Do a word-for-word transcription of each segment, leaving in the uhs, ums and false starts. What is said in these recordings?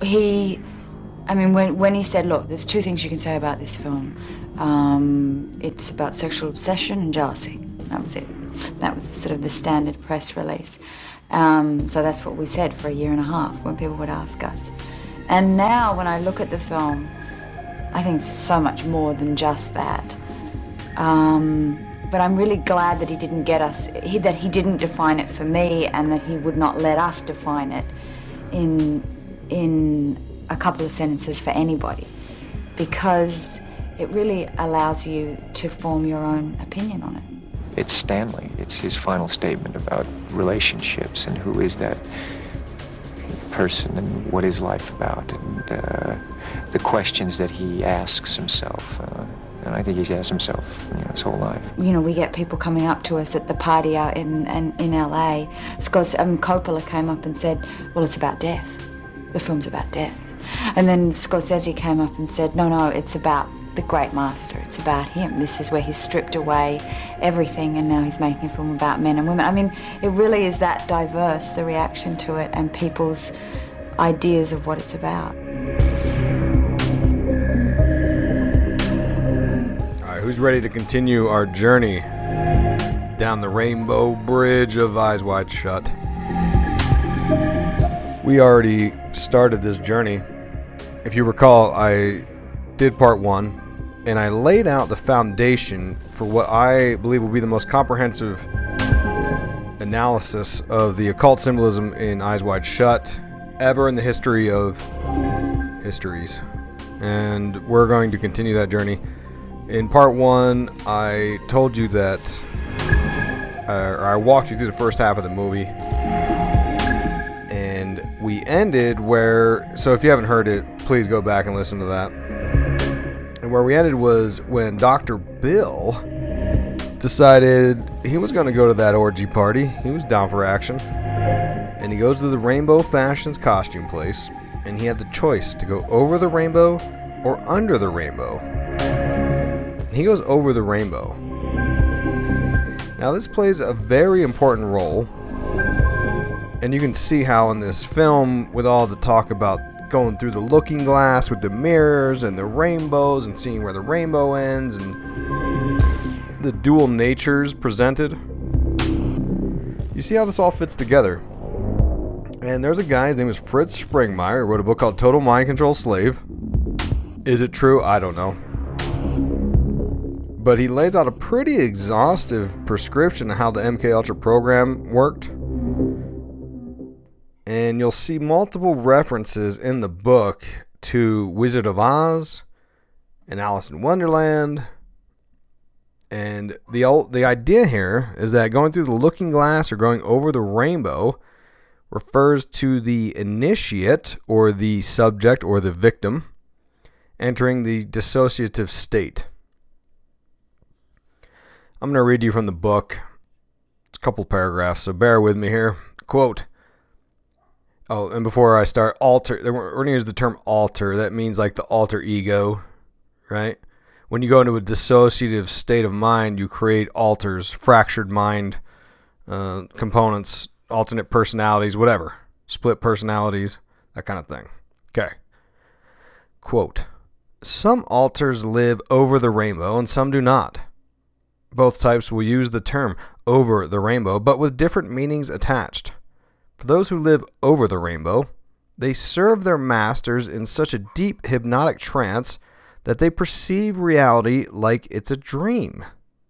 he, I mean, when when he said, look, there's two things you can say about this film. Um, it's about sexual obsession and jealousy. That was it. That was sort of the standard press release. Um, so that's what we said for a year and a half when people would ask us. And now when I look at the film, I think it's so much more than just that. Um, but I'm really glad that he didn't get us, he, that he didn't define it for me, and that he would not let us define it in, in a couple of sentences for anybody. Because it really allows you to form your own opinion on it. It's Stanley. It's his final statement about relationships and who is that person and what is life about, and uh, the questions that he asks himself. Uh, and I think he's asked himself, you know, his whole life. You know, we get people coming up to us at the party out in in, in L A. Scott, um, Coppola came up and said, well, it's about death. The film's about death. And then Scorsese came up and said, no, no, it's about the great master. It's about him. This is where he's stripped away everything, and now he's making a film about men and women. I mean, it really is that diverse, the reaction to it and people's ideas of what it's about. All right, who's ready to continue our journey down the rainbow bridge of Eyes Wide Shut? We already started this journey. If you recall, I did part one, and I laid out the foundation for what I believe will be the most comprehensive analysis of the occult symbolism in Eyes Wide Shut ever in the history of histories. And we're going to continue that journey. In part one, I told you that uh, I walked you through the first half of the movie, and we ended where, so if you haven't heard it, please go back and listen to that. And where we ended was when Doctor Bill decided he was going to go to that orgy party. He was down for action. And he goes to the Rainbow Fashions costume place, and he had the choice to go over the rainbow or under the rainbow. And he goes over the rainbow. Now this plays a very important role, and you can see how in this film, with all the talk about going through the looking glass with the mirrors and the rainbows and seeing where the rainbow ends and the dual natures presented, you see how this all fits together. And there's a guy, his name is Fritz Springmeier, who wrote a book called Total Mind Control Slave. Is it true? I don't know. But he lays out a pretty exhaustive prescription of how the M K Ultra program worked. And you'll see multiple references in the book to Wizard of Oz and Alice in Wonderland. And the old, the idea here is that going through the looking glass or going over the rainbow refers to the initiate or the subject or the victim entering the dissociative state. I'm going to read you from the book. It's a couple paragraphs, so bear with me here. Quote, oh, and before I start, alter, we're going to use the term alter. That means like the alter ego, right? When you go into a dissociative state of mind, you create alters, fractured mind uh, components, alternate personalities, whatever. Split personalities, that kind of thing. Okay. Quote, some alters live over the rainbow and some do not. Both types will use the term over the rainbow, but with different meanings attached. For those who live over the rainbow, they serve their masters in such a deep hypnotic trance that they perceive reality like it's a dream.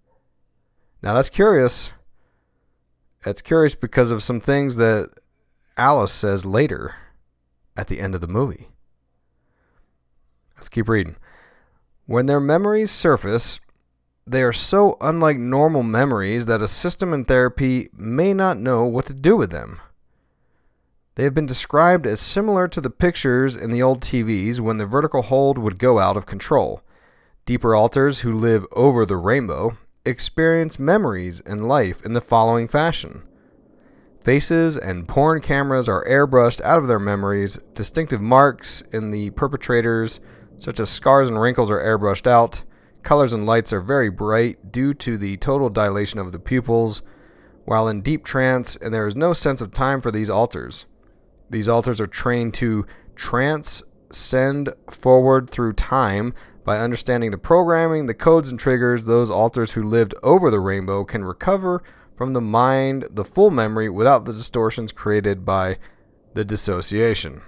Now that's curious. That's curious because of some things that Alice says later at the end of the movie. Let's keep reading. When their memories surface, they are so unlike normal memories that a system in therapy may not know what to do with them. They have been described as similar to the pictures in the old T Vs when the vertical hold would go out of control. Deeper alters who live over the rainbow experience memories and life in the following fashion. Faces and porn cameras are airbrushed out of their memories. Distinctive marks in the perpetrators, such as scars and wrinkles, are airbrushed out. Colors and lights are very bright due to the total dilation of the pupils, while in deep trance, and there is no sense of time for these alters. These alters are trained to transcend forward through time. By understanding the programming, the codes and triggers, those alters who lived over the rainbow can recover from the mind the full memory without the distortions created by the dissociation.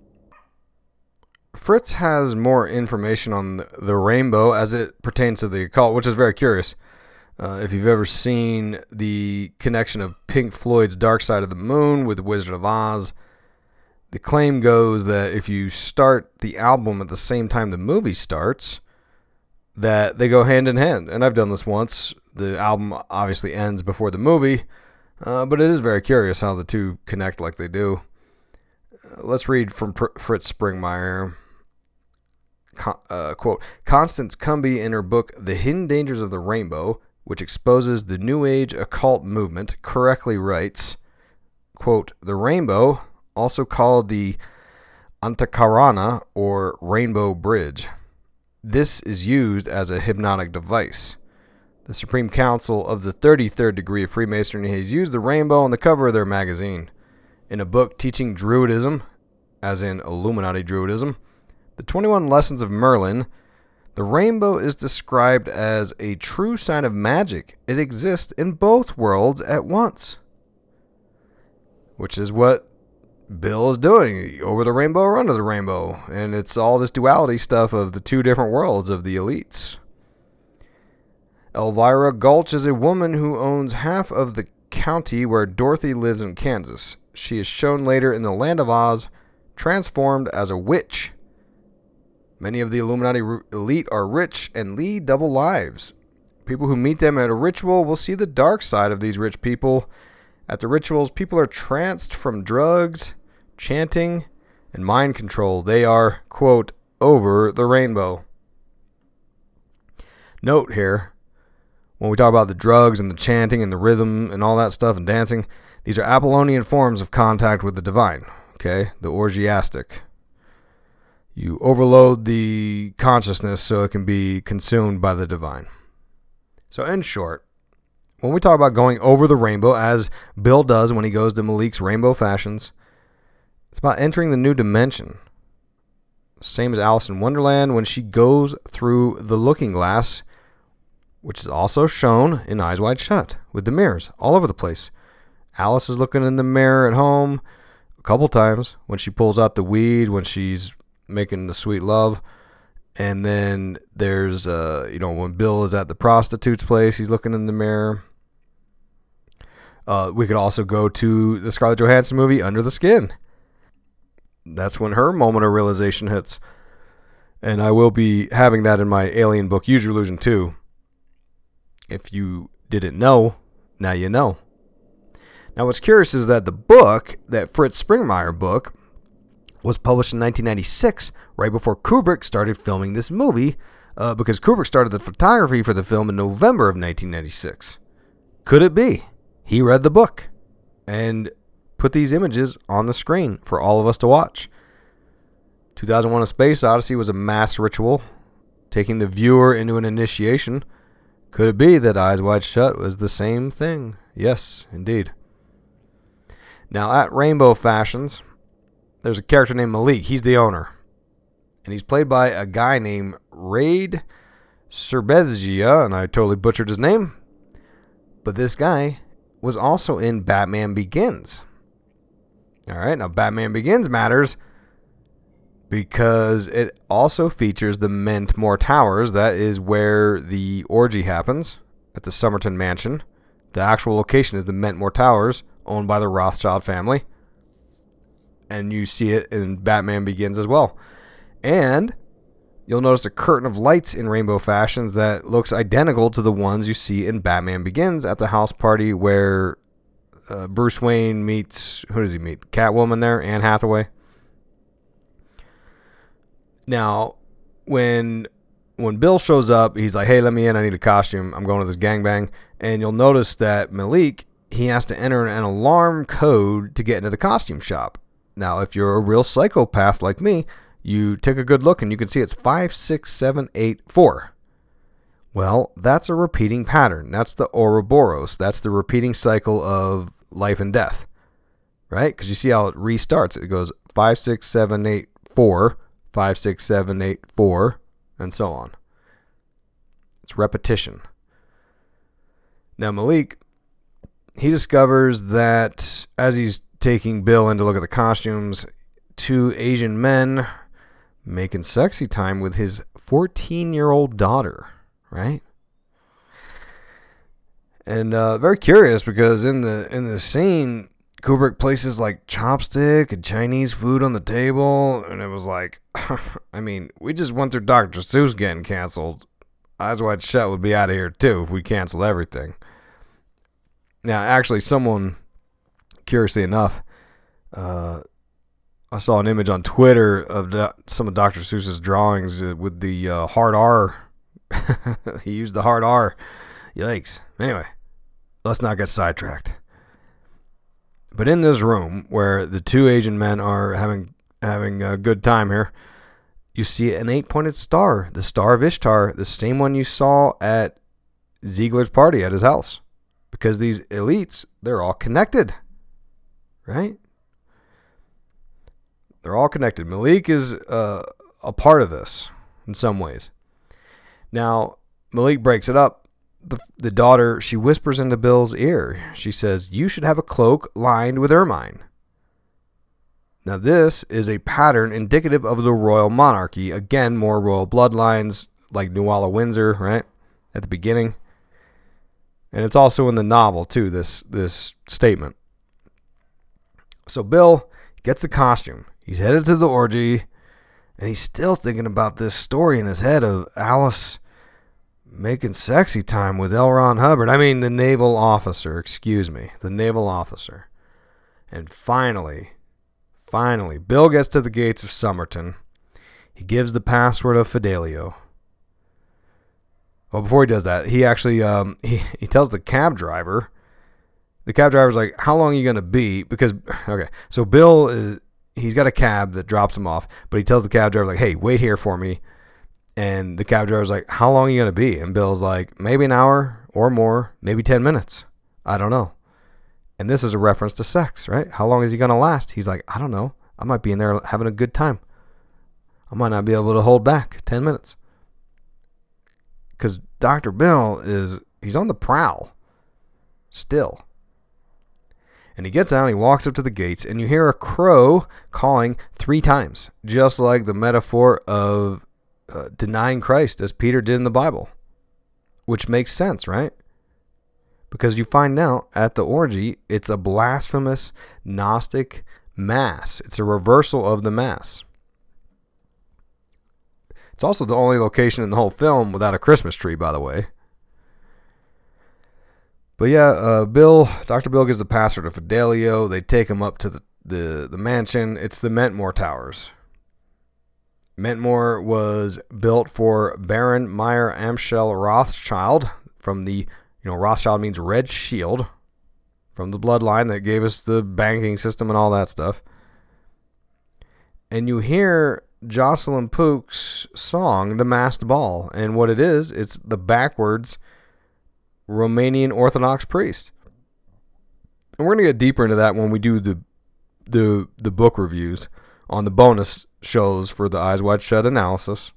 Fritz has more information on the rainbow as it pertains to the occult, which is very curious. Uh, if you've ever seen the connection of Pink Floyd's Dark Side of the Moon with The Wizard of Oz, the claim goes that if you start the album at the same time the movie starts, that they go hand in hand. And I've done this once. The album obviously ends before the movie, uh, but it is very curious how the two connect like they do. Uh, let's read from Pr- Fritz Springmeier. Con- uh, quote, Constance Cumby in her book The Hidden Dangers of the Rainbow, which exposes the New Age occult movement, correctly writes, quote, the rainbow, also called the Antakarana or Rainbow Bridge. This is used as a hypnotic device. The Supreme Council of the thirty-third degree of Freemasonry has used the rainbow on the cover of their magazine. In a book teaching Druidism, as in Illuminati Druidism, The twenty-one Lessons of Merlin, the rainbow is described as a true sign of magic. It exists in both worlds at once. Which is what Bill is doing, over the rainbow or under the rainbow. And it's all this duality stuff of the two different worlds of the elites. Elvira Gulch is a woman who owns half of the county where Dorothy lives in Kansas. She is shown later in the Land of Oz, transformed as a witch. Many of the Illuminati elite are rich and lead double lives. People who meet them at a ritual will see the dark side of these rich people. At the rituals, people are tranced from drugs, chanting, and mind control. They are, quote, over the rainbow. Note here, when we talk about the drugs and the chanting and the rhythm and all that stuff and dancing, these are Apollonian forms of contact with the divine, okay? The orgiastic. You overload the consciousness so it can be consumed by the divine. So in short, when we talk about going over the rainbow, as Bill does when he goes to Malik's Rainbow Fashions, it's about entering the new dimension. Same as Alice in Wonderland when she goes through the looking glass, which is also shown in Eyes Wide Shut, with the mirrors all over the place. Alice is looking in the mirror at home a couple times when she pulls out the weed, when she's making the sweet love. And then there's, uh, you know, when Bill is at the prostitute's place, he's looking in the mirror. Uh, we could also go to the Scarlett Johansson movie, Under the Skin. That's when her moment of realization hits. And I will be having that in my Alien book, Use Your Illusion two. If you didn't know, now you know. Now what's curious is that the book, that Fritz Springmeier book, was published in nineteen ninety-six, right before Kubrick started filming this movie, uh, because Kubrick started the photography for the film in November of nineteen ninety-six. Could it be he read the book and put these images on the screen for all of us to watch? two thousand one: A Space Odyssey was a mass ritual, taking the viewer into an initiation. Could it be that Eyes Wide Shut was the same thing? Yes, indeed. Now, at Rainbow Fashions, there's a character named Malik. He's the owner. And he's played by a guy named Raid Serbezia, and I totally butchered his name. But this guy was also in Batman Begins. All right, now Batman Begins matters because it also features the Mentmore Towers. That is where the orgy happens at the Somerton Mansion. The actual location is the Mentmore Towers, owned by the Rothschild family. And you see it in Batman Begins as well. And you'll notice a curtain of lights in Rainbow Fashions that looks identical to the ones you see in Batman Begins at the house party where uh, Bruce Wayne meets, who does he meet? Catwoman there, Anne Hathaway. Now, when when Bill shows up, he's like, hey, let me in, I need a costume. I'm going to this gangbang. And you'll notice that Malik, he has to enter an alarm code to get into the costume shop. Now, if you're a real psychopath like me, you take a good look and you can see it's five six seven eight four. Well, that's a repeating pattern. That's the Ouroboros. That's the repeating cycle of life and death, right? Because you see how it restarts. It goes five six seven eight four, five, six, seven, eight, four, and so on. It's repetition. Now Malik, he discovers that as he's taking Bill in to look at the costumes, two Asian men making sexy time with his fourteen-year-old daughter, right? And uh, very curious because in the in the scene, Kubrick places like chopstick and Chinese food on the table, and it was like, I mean, we just went through Doctor Seuss getting canceled. Eyes Wide Shut would be out of here too if we cancel everything. Now, actually, someone, curiously enough, uh, I saw an image on Twitter of do- some of Doctor Seuss's drawings with the uh, hard R. He used the hard R. Yikes. Anyway, let's not get sidetracked. But in this room where the two Asian men are having having a good time here, you see an eight-pointed star, the Star of Ishtar, the same one you saw at Ziegler's party at his house. Because these elites, they're all connected, right? They're all connected. Malik is uh, a part of this in some ways. Now, Malik breaks it up. The, the daughter, she whispers into Bill's ear. She says, "You should have a cloak lined with ermine." Now, this is a pattern indicative of the royal monarchy. Again, more royal bloodlines like Nuala Windsor, right? At the beginning. And it's also in the novel, too, this, this statement. So Bill gets the costume. He's headed to the orgy, and he's still thinking about this story in his head of Alice making sexy time with L. Ron Hubbard. I mean, the naval officer, excuse me, the naval officer. And finally, finally, Bill gets to the gates of Somerton. He gives the password of Fidelio. Well, before he does that, he actually um, he, he tells the cab driver. The cab driver's like, "How long are you going to be?" Because, okay, so Bill, is, he's got a cab that drops him off, but he tells the cab driver, like, "Hey, wait here for me." And the cab driver's like, "How long are you going to be?" And Bill's like, "Maybe an hour or more, maybe ten minutes. I don't know." And this is a reference to sex, right? How long is he going to last? He's like, "I don't know. I might be in there having a good time. I might not be able to hold back ten minutes. Because Doctor Bill is, he's on the prowl. Still. And he gets out and he walks up to the gates, and you hear a crow calling three times. Just like the metaphor of uh, denying Christ as Peter did in the Bible. Which makes sense, right? Because you find out at the orgy, it's a blasphemous Gnostic mass. It's a reversal of the mass. It's also the only location in the whole film without a Christmas tree, by the way. But yeah, uh, Bill, Doctor Bill gives the password to Fidelio. They take him up to the, the, the mansion. It's the Mentmore Towers. Mentmore was built for Baron Meyer Amschel Rothschild from the, you know, Rothschild means red shield, from the bloodline that gave us the banking system and all that stuff. And you hear Jocelyn Pook's song, The Masked Ball. And what it is, it's the backwards Romanian Orthodox priest. And we're going to get deeper into that when we do the, the, the book reviews on the bonus shows for the Eyes Wide Shut analysis.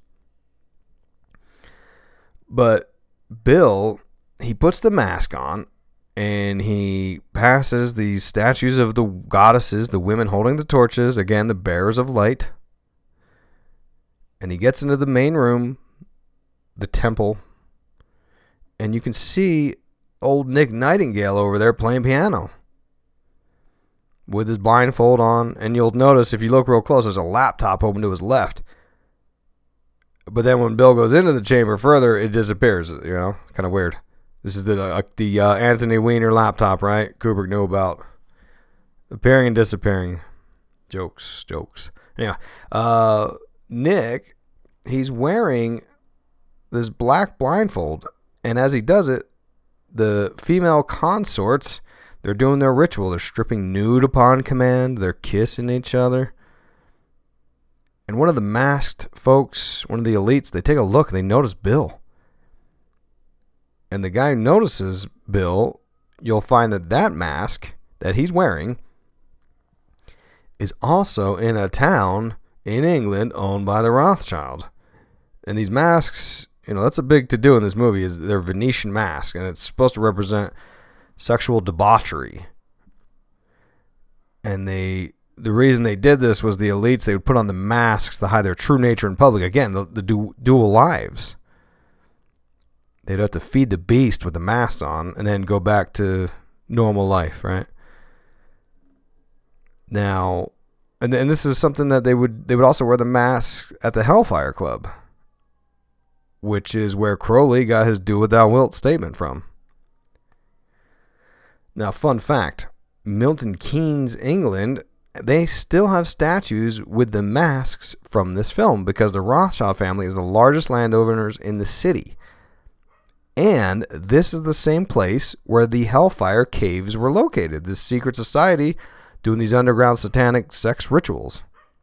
But Bill, he puts the mask on and he passes these statues of the goddesses, the women holding the torches, again, the bearers of light. And he gets into the main room, the temple, and you can see old Nick Nightingale over there playing piano with his blindfold on. And you'll notice, if you look real close, there's a laptop open to his left. But then when Bill goes into the chamber further, it disappears. You know, kind of weird. This is the uh, the uh, Anthony Weiner laptop, right? Kubrick knew about. Appearing and disappearing. Jokes, jokes. Anyway, uh... Nick, he's wearing this black blindfold, and as he does it, the female consorts, they're doing their ritual. They're stripping nude upon command. They're kissing each other. And one of the masked folks, one of the elites, they take a look. They notice Bill. And the guy who notices Bill, you'll find that that mask that he's wearing is also in a town in England owned by the Rothschild. And these masks, you know, that's a big to-do in this movie, is they're Venetian masks, and it's supposed to represent sexual debauchery. And they, the reason they did this was the elites, they would put on the masks to hide their true nature in public. Again, the, the du- dual lives. They'd have to feed the beast with the mask on and then go back to normal life, right? Now, and, and this is something that they would they would also wear the masks at the Hellfire Club, which is where Crowley got his "Do What Thou Wilt" statement from. Now, fun fact, Milton Keynes, England, they still have statues with the masks from this film because the Rothschild family is the largest landowners in the city. And this is the same place where the Hellfire Caves were located, this secret society doing these underground satanic sex rituals.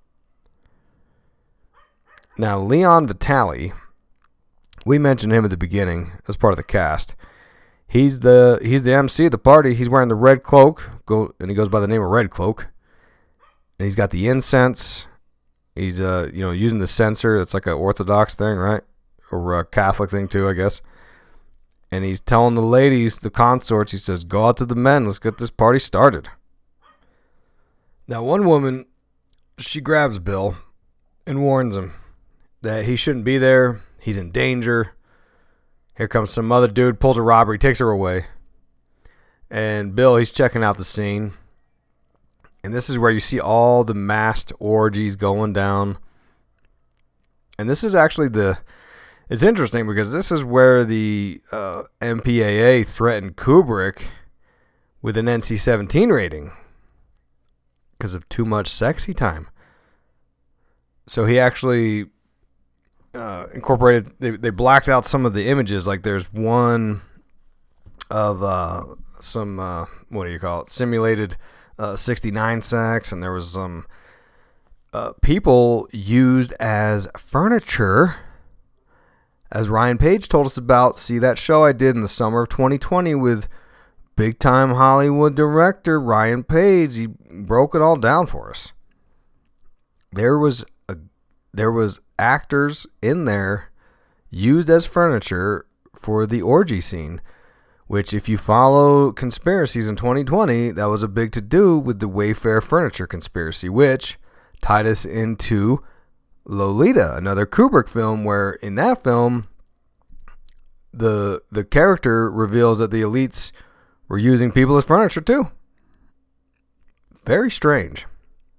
Now, Leon Vitali, we mentioned him at the beginning as part of the cast. He's the he's the M C at the party. He's wearing the red cloak, go, and he goes by the name of Red Cloak. And he's got the incense. He's uh you know using the censer. It's like an Orthodox thing, right? Or a Catholic thing too, I guess. And he's telling the ladies, the consorts, he says, "Go out to the men. Let's get this party started." Now, one woman, she grabs Bill and warns him that he shouldn't be there. He's in danger. Here comes some other dude, pulls a robbery, takes her away. And Bill, he's checking out the scene. And this is where you see all the masked orgies going down. And this is actually the... It's interesting because this is where the uh, M P A A threatened Kubrick with an N C seventeen rating because of too much sexy time. So he actually uh, incorporated, they, they blacked out some of the images. Like there's one of uh, some, uh, what do you call it, simulated uh, sixty-nine sex, and there was some uh, people used as furniture. As Ryan Page told us about, see that show I did in the summer of twenty twenty with big-time Hollywood director Ryan Page. He broke it all down for us. There was a, there was actors in there used as furniture for the orgy scene, which if you follow conspiracies in twenty twenty, that was a big to-do with the Wayfair furniture conspiracy, which tied us into Lolita, another Kubrick film, where in that film the the character reveals that the elites were using people as furniture too. Very strange.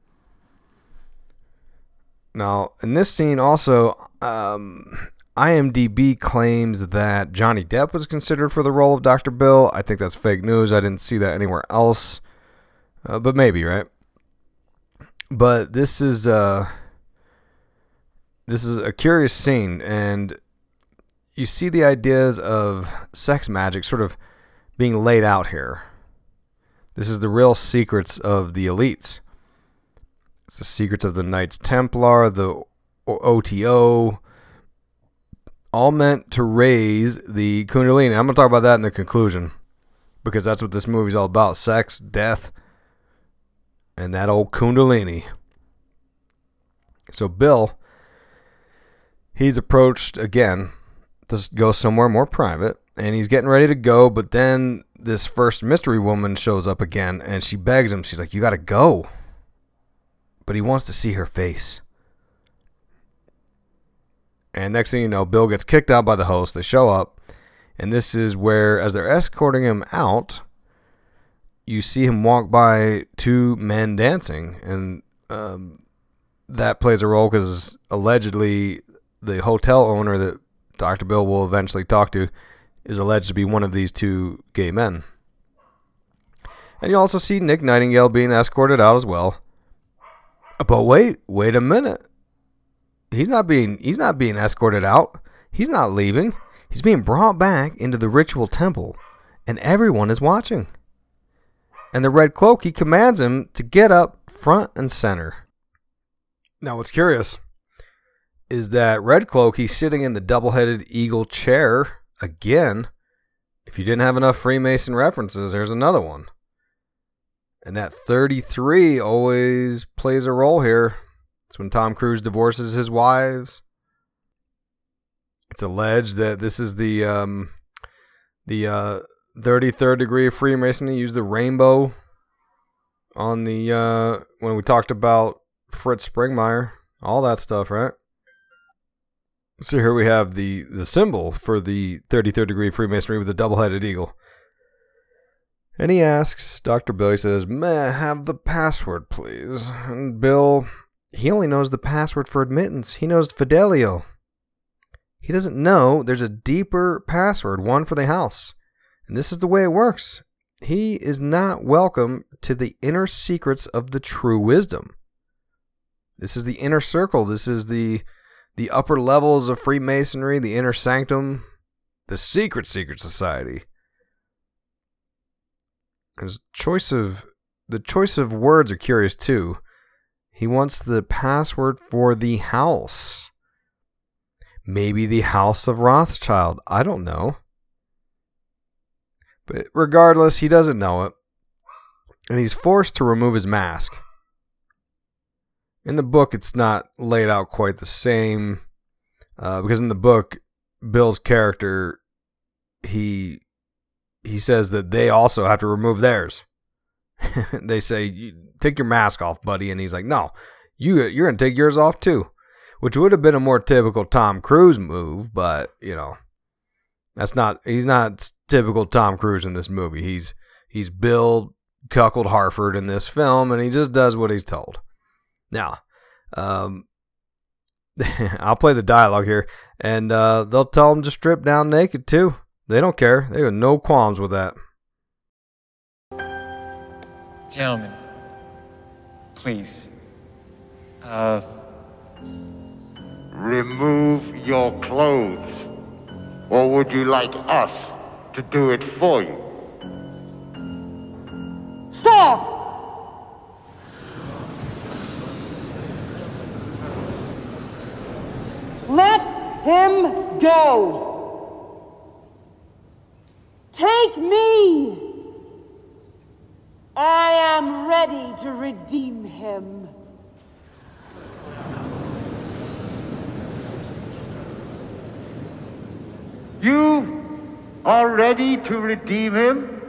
Now, in this scene also, um, IMDb claims that Johnny Depp was considered for the role of Doctor Bill. I think that's fake news. I didn't see that anywhere else. Uh, but maybe, right? But this is... Uh, This is a curious scene, and you see the ideas of sex magic sort of being laid out here. This is the real secrets of the elites. It's the secrets of the Knights Templar, the O T O, all meant to raise the Kundalini. I'm going to talk about that in the conclusion, because that's what this movie's all about. Sex, death, and that old Kundalini. So Bill... He's approached again to go somewhere more private, and he's getting ready to go, but then this first mystery woman shows up again, and she begs him. She's like, "You got to go." But he wants to see her face. And next thing you know, Bill gets kicked out by the host. They show up, and this is where, as they're escorting him out, you see him walk by two men dancing, and um, that plays a role because allegedly... the hotel owner that Doctor Bill will eventually talk to is alleged to be one of these two gay men. And you also see Nick Nightingale being escorted out as well. But wait, wait a minute. He's not being he's not being escorted out. He's not leaving. He's being brought back into the ritual temple, and everyone is watching. And the Red Cloak, he commands him to get up front and center. Now what's curious is that Red Cloak, he's sitting in the double-headed eagle chair again. If you didn't have enough Freemason references, there's another one. And that thirty-three always plays a role here. It's when Tom Cruise divorces his wives. It's alleged that this is the um, the uh, thirty-third degree of Freemasonry. Use the rainbow on the uh, when we talked about Fritz Springmeier, all that stuff, right? So here we have the the symbol for the thirty-third degree of Freemasonry with a double-headed eagle. And he asks, Doctor Bill, he says, "May I have the password, please?" And Bill, he only knows the password for admittance. He knows Fidelio. He doesn't know there's a deeper password, one for the house. And this is the way it works. He is not welcome to the inner secrets of the true wisdom. This is the inner circle. This is the the upper levels of Freemasonry, the inner sanctum, the secret, secret society. His choice of the choice of words are curious too. He wants the password for the house. Maybe the House of Rothschild. I don't know. But regardless, he doesn't know it. And he's forced to remove his mask. In the book, it's not laid out quite the same. Uh, because in the book, Bill's character, he he says that they also have to remove theirs. They say, "Take your mask off, buddy." And he's like, "No, you, you're going to take yours off too." Which would have been a more typical Tom Cruise move, but, you know, that's not, he's not typical Tom Cruise in this movie. He's, he's Bill Cuckold Harford in this film, and he just does what he's told. Now, um, I'll play the dialogue here, and uh, they'll tell him to strip down naked too. They don't care. They have no qualms with that. Gentlemen, please, uh... remove your clothes, or would you like us to do it for you? Stop! Let him go. Take me. I am ready to redeem him. You are ready to redeem him?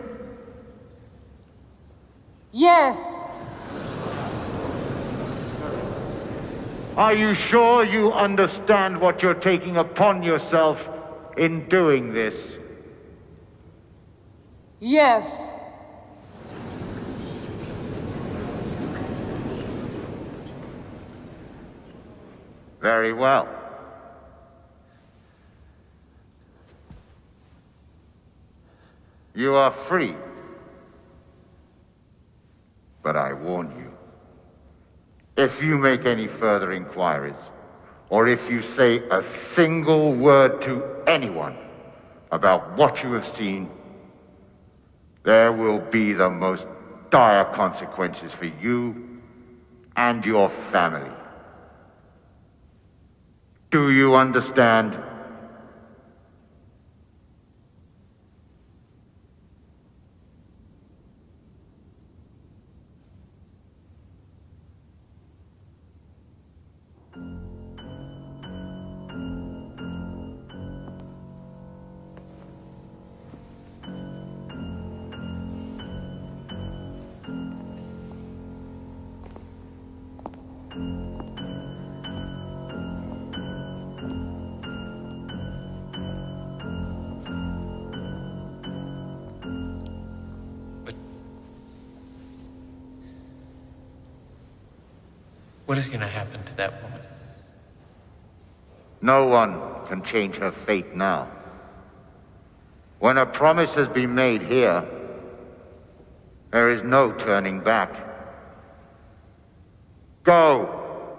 Yes. Are you sure you understand what you're taking upon yourself in doing this? Yes. Very well. You are free. But I warn you, if you make any further inquiries, or if you say a single word to anyone about what you have seen, there will be the most dire consequences for you and your family. Do you understand? What is going to happen to that woman? No one can change her fate now. When a promise has been made here, there is no turning back. Go!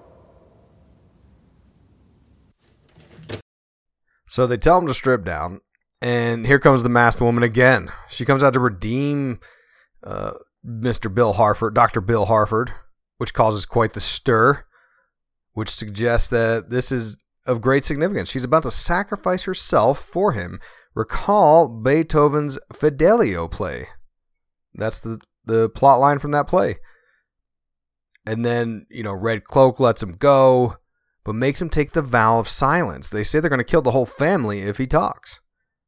So they tell him to strip down, and here comes the masked woman again. She comes out to redeem uh, Mister Bill Harford, Doctor Bill Harford, which causes quite the stir, which suggests that this is of great significance. She's about to sacrifice herself for him. Recall Beethoven's Fidelio play. That's the, the plot line from that play. And then, you know, Red Cloak lets him go, but makes him take the vow of silence. They say they're going to kill the whole family if he talks.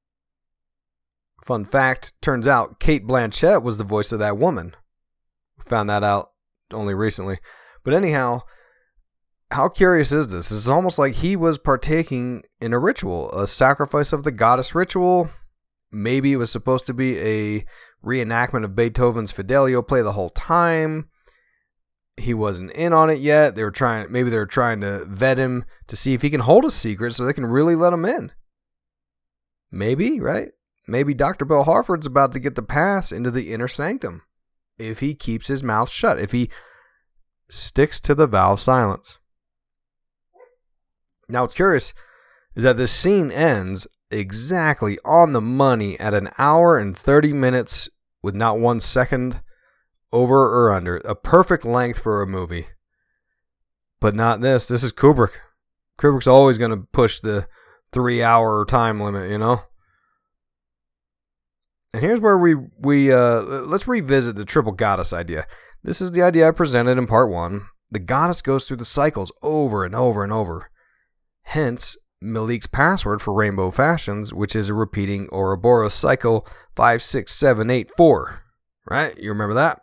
Fun fact, turns out Cate Blanchett was the voice of that woman. Found that out only recently. But anyhow, how curious is this? It's almost like he was partaking in a ritual, a sacrifice of the goddess ritual. Maybe it was supposed to be a reenactment of Beethoven's Fidelio play the whole time. He wasn't in on it yet. They were trying, maybe they were trying to vet him to see if he can hold a secret so they can really let him in. Maybe, right? Maybe Doctor Bill Harford's about to get the pass into the inner sanctum if he keeps his mouth shut, if he sticks to the vow of silence. Now, what's curious is that this scene ends exactly on the money at an hour and thirty minutes with not one second over or under. A perfect length for a movie. But not this. This is Kubrick. Kubrick's always going to push the three-hour time limit, you know? And here's where we, we uh, let's revisit the triple goddess idea. This is the idea I presented in part one. The goddess goes through the cycles over and over and over. Hence, Malik's password for Rainbow Fashions, which is a repeating Ouroboros cycle five six seven eight four. Right? You remember that?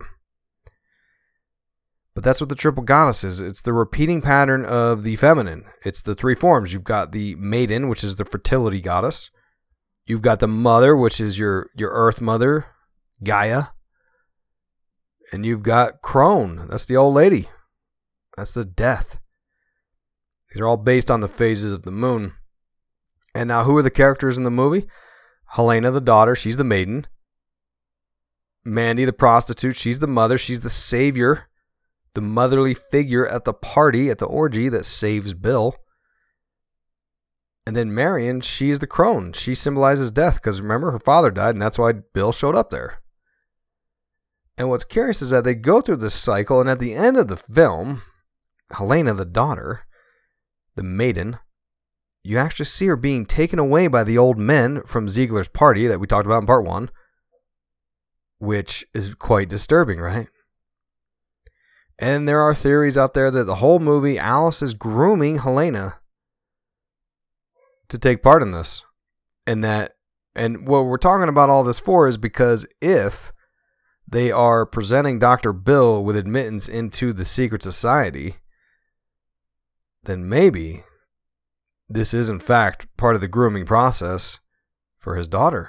But that's what the triple goddess is. It's the repeating pattern of the feminine. It's the three forms. You've got the maiden, which is the fertility goddess. You've got the mother, which is your, your earth mother, Gaia. And you've got Crone. That's the old lady. That's the death. These are all based on the phases of the moon. And now who are the characters in the movie? Helena, the daughter. She's the maiden. Mandy, the prostitute. She's the mother. She's the savior. The motherly figure at the party, at the orgy that saves Bill. And then Marion, she's the crone. She symbolizes death because remember, her father died and that's why Bill showed up there. And what's curious is that they go through this cycle and at the end of the film, Helena, the daughter, the maiden, you actually see her being taken away by the old men from Ziegler's party that we talked about in part one, which is quite disturbing, right? And there are theories out there that the whole movie, Alice is grooming Helena to take part in this. And that, and what we're talking about all this for is because if they are presenting Doctor Bill with admittance into the secret society, then maybe this is in fact part of the grooming process for his daughter.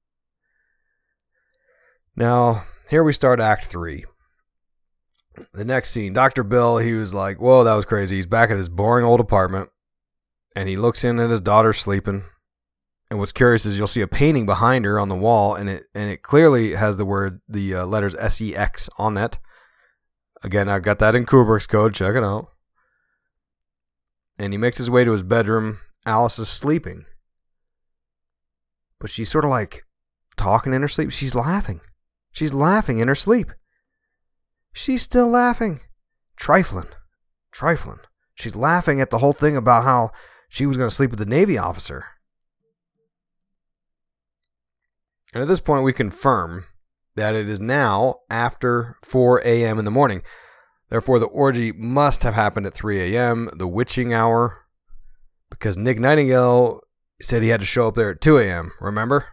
Now, here we start Act three. The next scene, Doctor Bill, he was like, whoa, that was crazy. He's back at his boring old apartment, and he looks in at his daughter sleeping. And what's curious is you'll see a painting behind her on the wall, and it and it clearly has the word, the uh, letters S E X on that. Again, I've got that in Kubrick's code. Check it out. And he makes his way to his bedroom. Alice is sleeping. But she's sort of like talking in her sleep. She's laughing. She's laughing in her sleep. She's still laughing. Trifling. Trifling. She's laughing at the whole thing about how she was going to sleep with the Navy officer. And at this point, we confirm that it is now after four a.m. in the morning. Therefore, the orgy must have happened at three a.m., the witching hour, because Nick Nightingale said he had to show up there at two a.m., remember?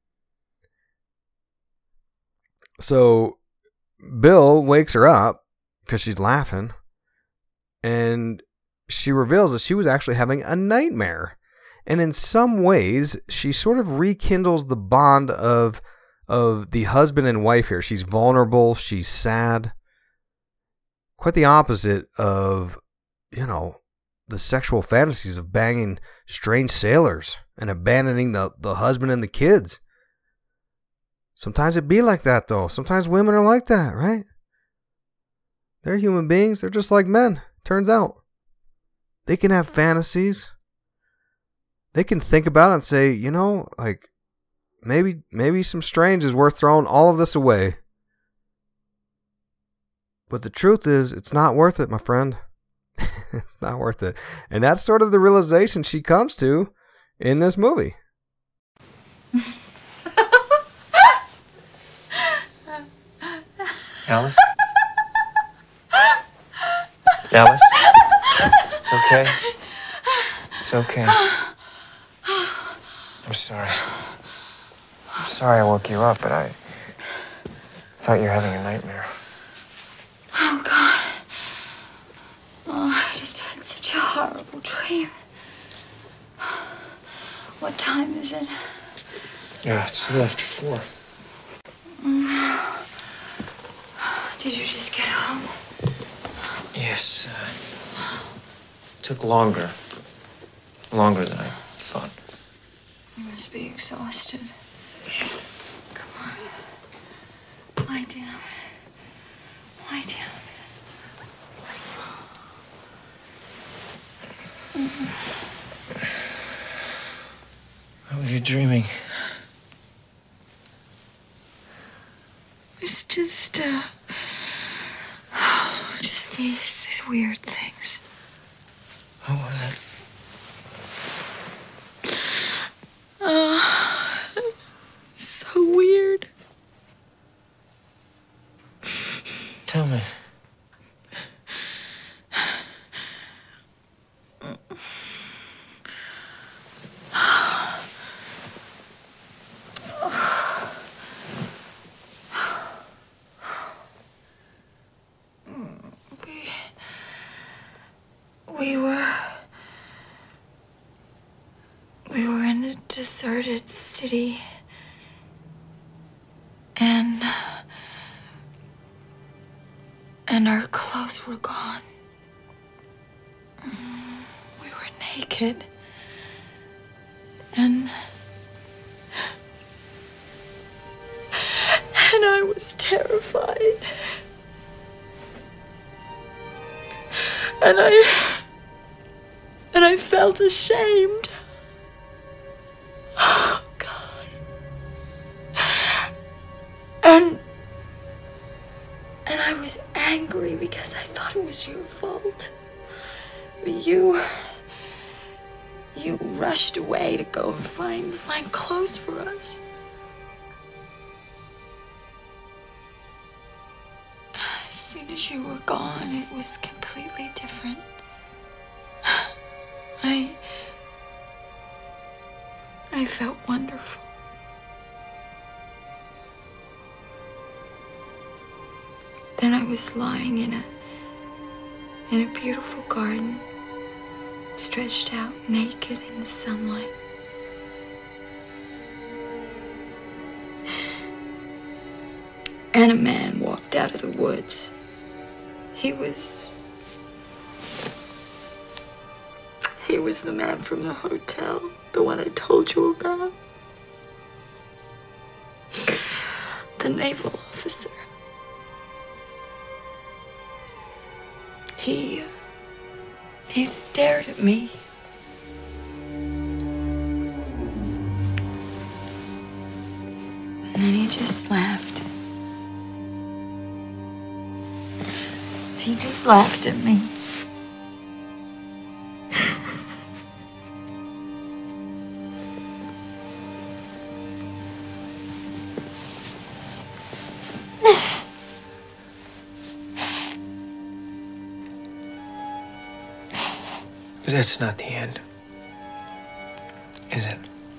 So Bill wakes her up because she's laughing, and she reveals that she was actually having a nightmare. And in some ways, she sort of rekindles the bond of, of the husband and wife here. She's vulnerable. She's sad. Quite the opposite of, you know, the sexual fantasies of banging strange sailors and abandoning the, the husband and the kids. Sometimes it be like that, though. Sometimes women are like that, right? They're human beings. They're just like men, turns out. They can have fantasies. They can think about it and say, you know, like, maybe maybe some strange is worth throwing all of this away. But the truth is, it's not worth it, my friend. It's not worth it. And that's sort of the realization she comes to in this movie. Alice? Alice? It's okay. It's okay. I'm sorry. I'm sorry I woke you up, but I thought you were having a nightmare. Oh, God. Oh, I just had such a horrible dream. What time is it? Yeah, it's a little after four. Did you just get home? Yes. Uh, took longer. Longer than I thought. You must be exhausted. Come on. Lie down. Lie down. What were you dreaming? It's just, uh... just these, these weird things. What was it? Uh, so weird. Tell me. We were... We were in a deserted city. And... And our clothes were gone. We were naked. And... And I was terrified. And I... And I felt ashamed. Oh, God. And... And I was angry because I thought it was your fault. But you... You rushed away to go and find, find clothes for us. As soon as you were gone, it was completely different. I... I felt wonderful. Then I was lying in a... in a beautiful garden, stretched out naked in the sunlight. And a man walked out of the woods. He was... He was the man from the hotel, the one I told you about. The naval officer. He... He stared at me. And then he just laughed. He just laughed at me. But that's not the end, is it?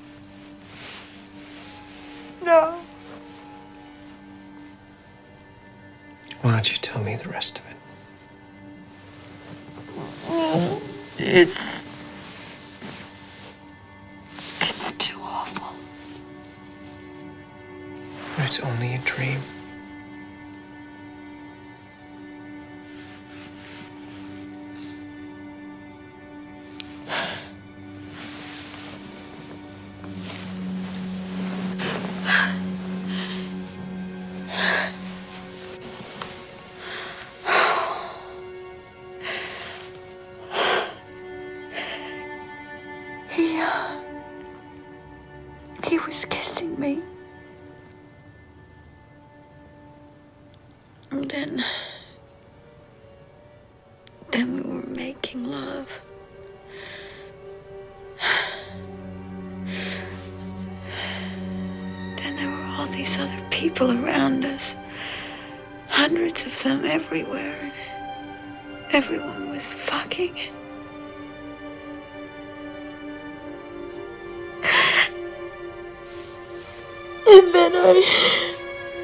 No. Why don't you tell me the rest of it? It's... It's too awful. But it's only a dream. He, uh, he was kissing me. And then, then we were making love. Then there were all these other people around us. Hundreds of them everywhere. Everyone was fucking. And then I...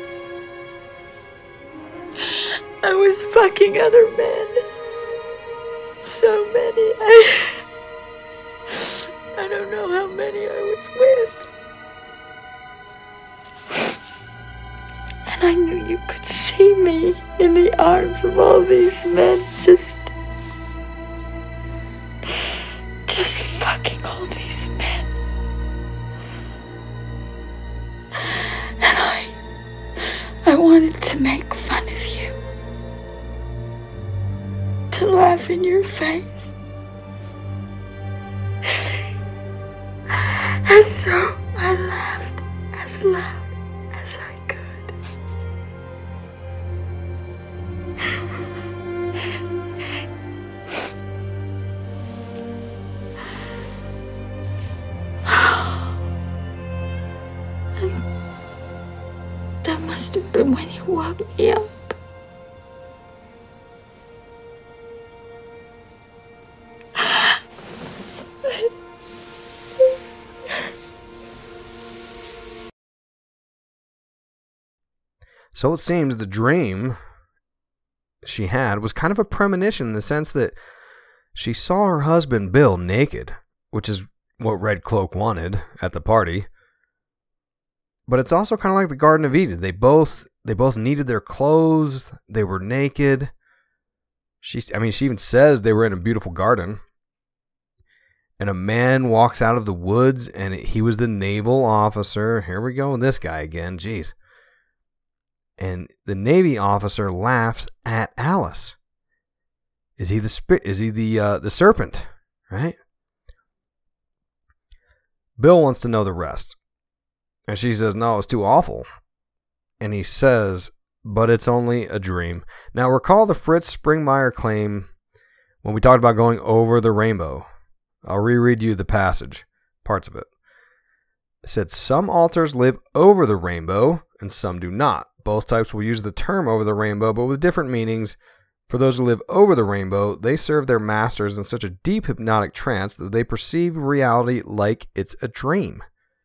I was fucking other men. So many. I... I don't know how many I was with. And I knew you could see me in the arms of all these men, just... just fucking all these men. And I... I wanted to make fun of you. To laugh in your face. And so I laughed as loud as I could. And that must have been when you woke me up. So it seems the dream she had was kind of a premonition in the sense that she saw her husband Bill naked, which is what Red Cloak wanted at the party. But it's also kind of like the Garden of Eden. They both they both needed their clothes. They were naked. She, I mean, she even says they were in a beautiful garden. And a man walks out of the woods, and he was the naval officer. Here we go with this guy again. Jeez. And the Navy officer laughs at Alice. Is he the sp- Is he the uh, the serpent? Right? Bill wants to know the rest, and she says, "No, it's too awful." And he says, "But it's only a dream." Now, recall the Fritz Springmeier claim when we talked about going over the rainbow. I'll reread you the passage, parts of it. It said, "Some altars live over the rainbow, and some do not. Both types will use the term over the rainbow, but with different meanings. For those who live over the rainbow, they serve their masters in such a deep hypnotic trance that they perceive reality like it's a dream."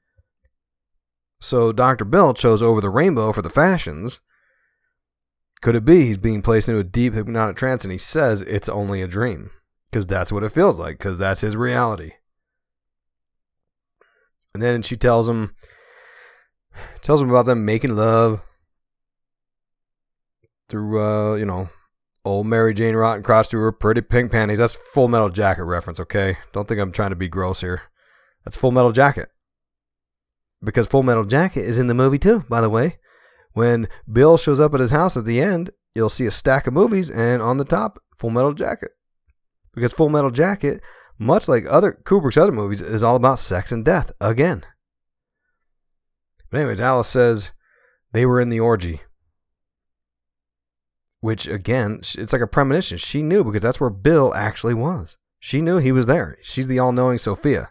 So Doctor Bill chose over the rainbow for the fashions. Could it be he's being placed into a deep hypnotic trance and he says it's only a dream? Because that's what it feels like, because that's his reality. And then she tells him, tells him about them making love through, uh, you know, old Mary Jane Rottencrotch through her pretty pink panties. That's Full Metal Jacket reference, okay? Don't think I'm trying to be gross here. That's Full Metal Jacket. Because Full Metal Jacket is in the movie too, by the way. When Bill shows up at his house at the end, you'll see a stack of movies, and on the top, Full Metal Jacket. Because Full Metal Jacket, much like other Kubrick's other movies, is all about sex and death again. But anyways, Alice says they were in the orgy. Which, again, it's like a premonition. She knew because that's where Bill actually was. She knew he was there. She's the all-knowing Sophia.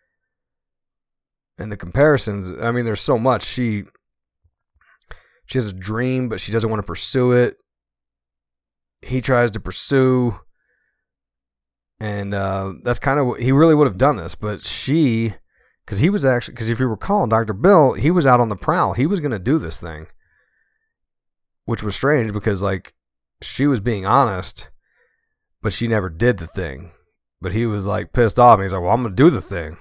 And the comparisons, I mean, there's so much. She she has a dream, but she doesn't want to pursue it. He tries to pursue. And uh, that's kind of what he really would have done this. But she, because he was actually, because if you recall, Doctor Bill, he was out on the prowl. He was going to do this thing. Which was strange because, like, she was being honest, but she never did the thing. But he was, like, pissed off. And he's like, well, I'm going to do the thing.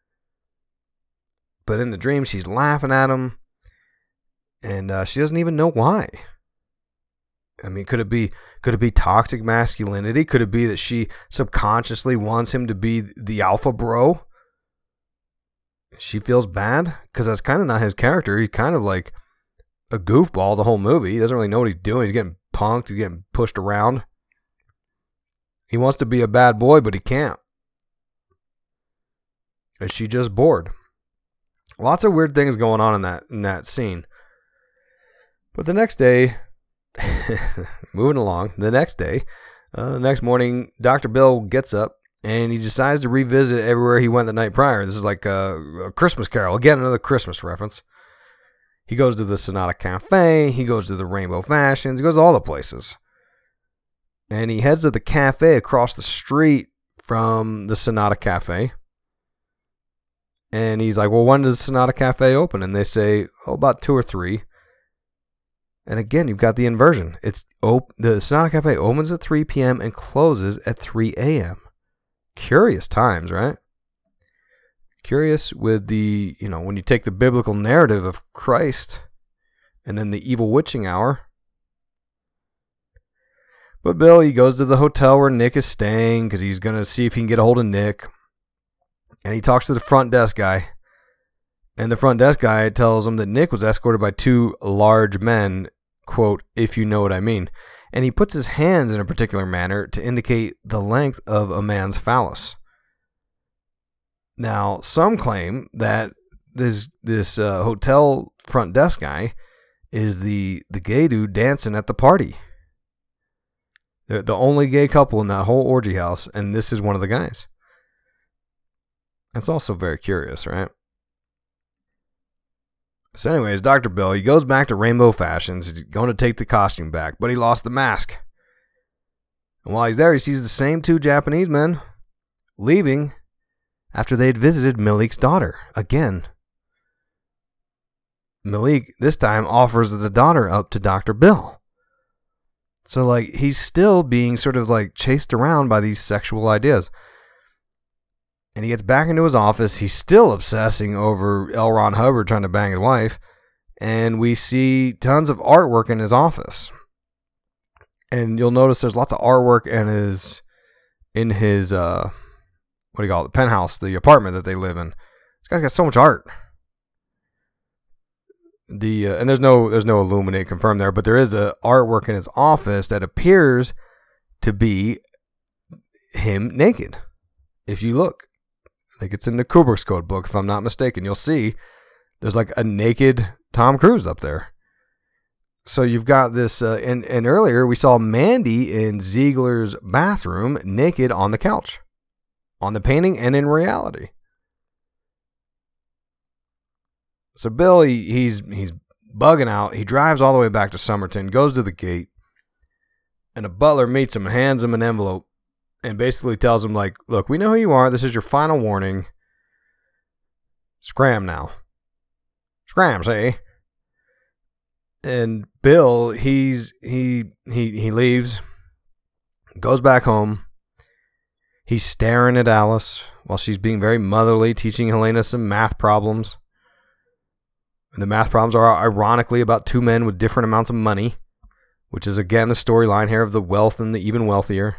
But in the dream, she's laughing at him. And uh, she doesn't even know why. I mean, could it be could it be toxic masculinity? Could it be that she subconsciously wants him to be the alpha bro? She feels bad? Because that's kind of not his character. He's kind of like a goofball the whole movie. He doesn't really know what he's doing. He's getting punked. He's getting pushed around. He wants to be a bad boy, but he can't. Is she just bored? Lots of weird things going on in that in that scene. But the next day, moving along, the next day, uh, the next morning, Doctor Bill gets up and he decides to revisit everywhere he went the night prior. This is like a, a Christmas Carol. Again, another Christmas reference. He goes to the Sonata Cafe. He goes to the Rainbow Fashions. He goes to all the places. And he heads to the cafe across the street from the Sonata Cafe. And he's like, well, when does the Sonata Cafe open? And they say, oh, about two or three. And again, you've got the inversion. It's op- The Sonata Cafe opens at three p.m. and closes at three a.m. Curious times, right? Curious with the, you know, when you take the biblical narrative of Christ and then the evil witching hour. But Bill, he goes to the hotel where Nick is staying because he's going to see if he can get a hold of Nick. And he talks to the front desk guy. And the front desk guy tells him that Nick was escorted by two large men, quote, if you know what I mean. And he puts his hands in a particular manner to indicate the length of a man's phallus. Now, some claim that this this uh, hotel front desk guy is the, the gay dude dancing at the party. They're the only gay couple in that whole orgy house, and this is one of the guys. That's also very curious, right? So anyways, Doctor Bill, he goes back to Rainbow Fashions. He's going to take the costume back, but he lost the mask. And while he's there, he sees the same two Japanese men leaving after they had visited Malik's daughter again. Malik, this time, offers the daughter up to Doctor Bill. So, like, he's still being sort of, like, chased around by these sexual ideas. And he gets back into his office. He's still obsessing over L. Ron Hubbard trying to bang his wife. And we see tons of artwork in his office. And you'll notice there's lots of artwork in his, in his, uh, what do you call it, the penthouse, the apartment that they live in. This guy's got so much art. The uh, and there's no there's no Illuminate confirmed there, but there is a artwork in his office that appears to be him naked. If you look, I think it's in the Kubrick's Code book, if I'm not mistaken. You'll see there's like a naked Tom Cruise up there. So you've got this, uh, and and earlier we saw Mandy in Ziegler's bathroom naked on the couch, on the painting and in reality. So Bill, he, he's he's bugging out. He drives all the way back to Somerton, goes to the gate, and a butler meets him and hands him an envelope and basically tells him, like, look, we know who you are. This is your final warning. Scram now. Scram, say. And Bill, he's he he he leaves, goes back home. He's staring at Alice while she's being very motherly, teaching Helena some math problems. And the math problems are ironically about two men with different amounts of money, which is again the storyline here of the wealth and the even wealthier.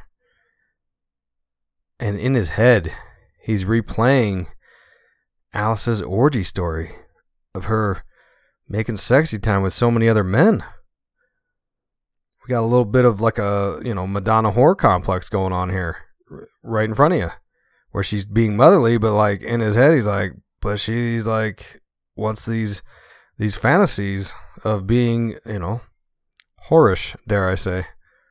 And in his head, he's replaying Alice's orgy story of her making sexy time with so many other men. We got a little bit of like a, you know, Madonna whore complex going on here, right in front of you, where she's being motherly, but like in his head, he's like, but she's like, wants these these fantasies of being, you know, whorish, dare I say.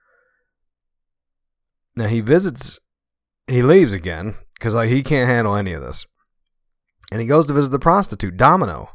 Now he visits, he leaves again because like he can't handle any of this, and he goes to visit the prostitute Domino.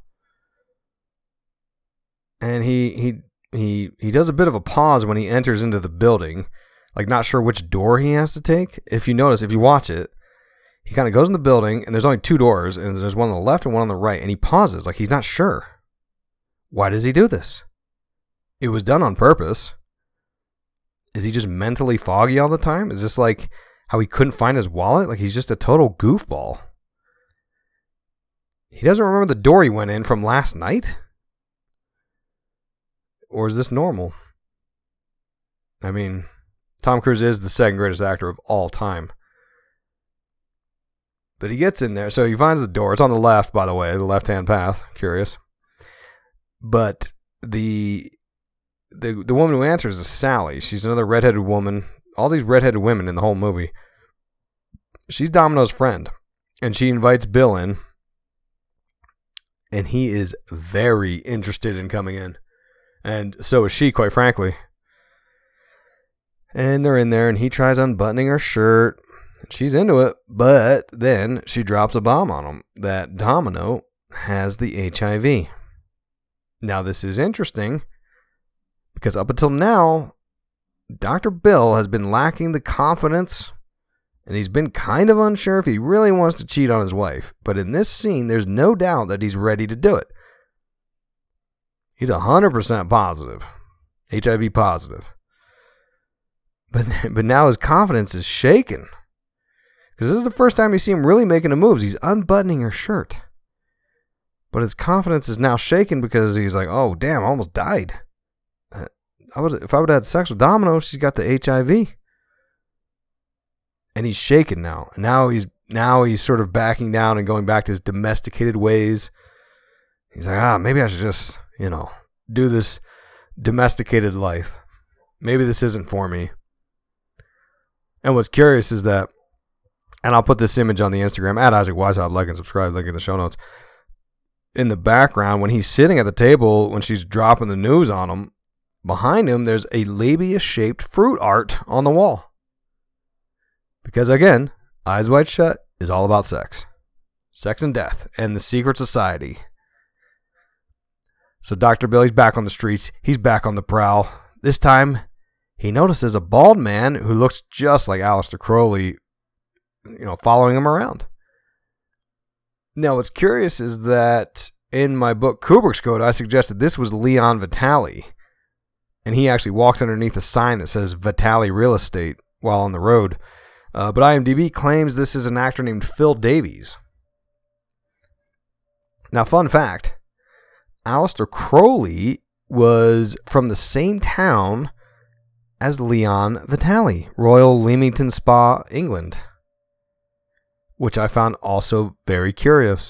And he he he he does a bit of a pause when he enters into the building, like not sure which door he has to take. If you notice, if you watch it, he kind of goes in the building, and there's only two doors, and there's one on the left and one on the right, and he pauses like he's not sure. Why does he do this? It was done on purpose. Is he just mentally foggy all the time? Is this like how he couldn't find his wallet? Like he's just a total goofball. He doesn't remember the door he went in from last night? Or is this normal? I mean, Tom Cruise is the second greatest actor of all time. But he gets in there, so he finds the door. It's on the left, by the way, the left-hand path. Curious. But the the the woman who answers is Sally. She's another redheaded woman. All these redheaded women in the whole movie. She's Domino's friend. And she invites Bill in. And he is very interested in coming in. And so is she, quite frankly. And they're in there, and he tries unbuttoning her shirt. She's into it, but then she drops a bomb on him that Domino has the H I V. Now, this is interesting because up until now, Doctor Bill has been lacking the confidence, and he's been kind of unsure if he really wants to cheat on his wife. But in this scene, there's no doubt that he's ready to do it. He's one hundred percent positive. H I V positive. But, but now his confidence is shaken. Because this is the first time you see him really making a move. He's unbuttoning her shirt. But his confidence is now shaken because he's like, oh, damn, I almost died. I would, if I would have had sex with Domino, she's got the H I V. And he's shaken now. And now he's now he's sort of backing down and going back to his domesticated ways. He's like, ah, maybe I should just, you know, do this domesticated life. Maybe this isn't for me. And what's curious is that, and I'll put this image on the Instagram, at Isaac Weishaupt, like and subscribe, link in the show notes. In the background, when he's sitting at the table, when she's dropping the news on him, behind him, there's a labia-shaped fruit art on the wall. Because again, Eyes Wide Shut is all about sex. Sex and death, and the secret society. So Doctor Bill, he's back on the streets. He's back on the prowl. This time, he notices a bald man who looks just like Aleister Crowley, you know, following him around. Now, what's curious is that in my book, Kubrick's Code, I suggested this was Leon Vitali. And he actually walks underneath a sign that says Vitali Real Estate while on the road. Uh, but IMDb claims this is an actor named Phil Davies. Now, fun fact, Aleister Crowley was from the same town as Leon Vitali, Royal Leamington Spa, England, which I found also very curious.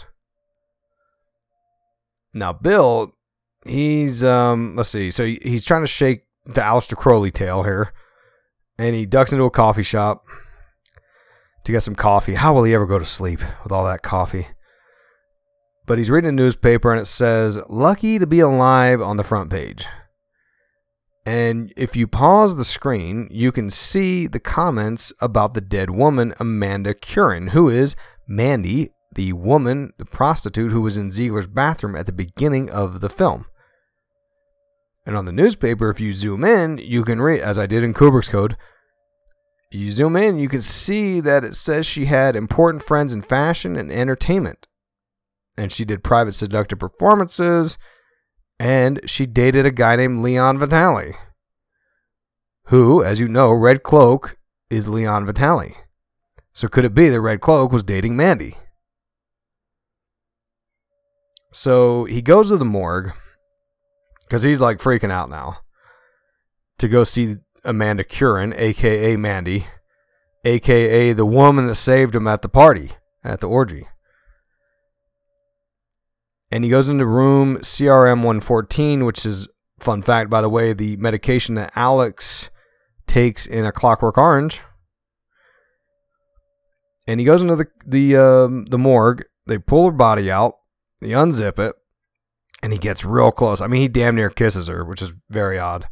Now, Bill, he's, um, let's see, so he's trying to shake the Aleister Crowley tail here, and he ducks into a coffee shop to get some coffee. How will he ever go to sleep with all that coffee? But he's reading a newspaper, and it says, "Lucky to be alive" on the front page. And if you pause the screen, you can see the comments about the dead woman, Amanda Curran, who is Mandy, the woman, the prostitute who was in Ziegler's bathroom at the beginning of the film. And on the newspaper, if you zoom in, you can read, as I did in Kubrick's Code, you zoom in, you can see that it says she had important friends in fashion and entertainment. And she did private seductive performances, and she dated a guy named Leon Vitali, who, as you know, Red Cloak is Leon Vitali. So could it be that Red Cloak was dating Mandy? So he goes to the morgue, because he's like freaking out now, to go see Amanda Curran, a k a. Mandy, a k a the woman that saved him at the party, at the orgy. And he goes into room C R M one fourteen, which is, fun fact, by the way, the medication that Alex takes in A Clockwork Orange. And he goes into the the um, the morgue. They pull her body out. They unzip it. And he gets real close. I mean, he damn near kisses her, which is very odd.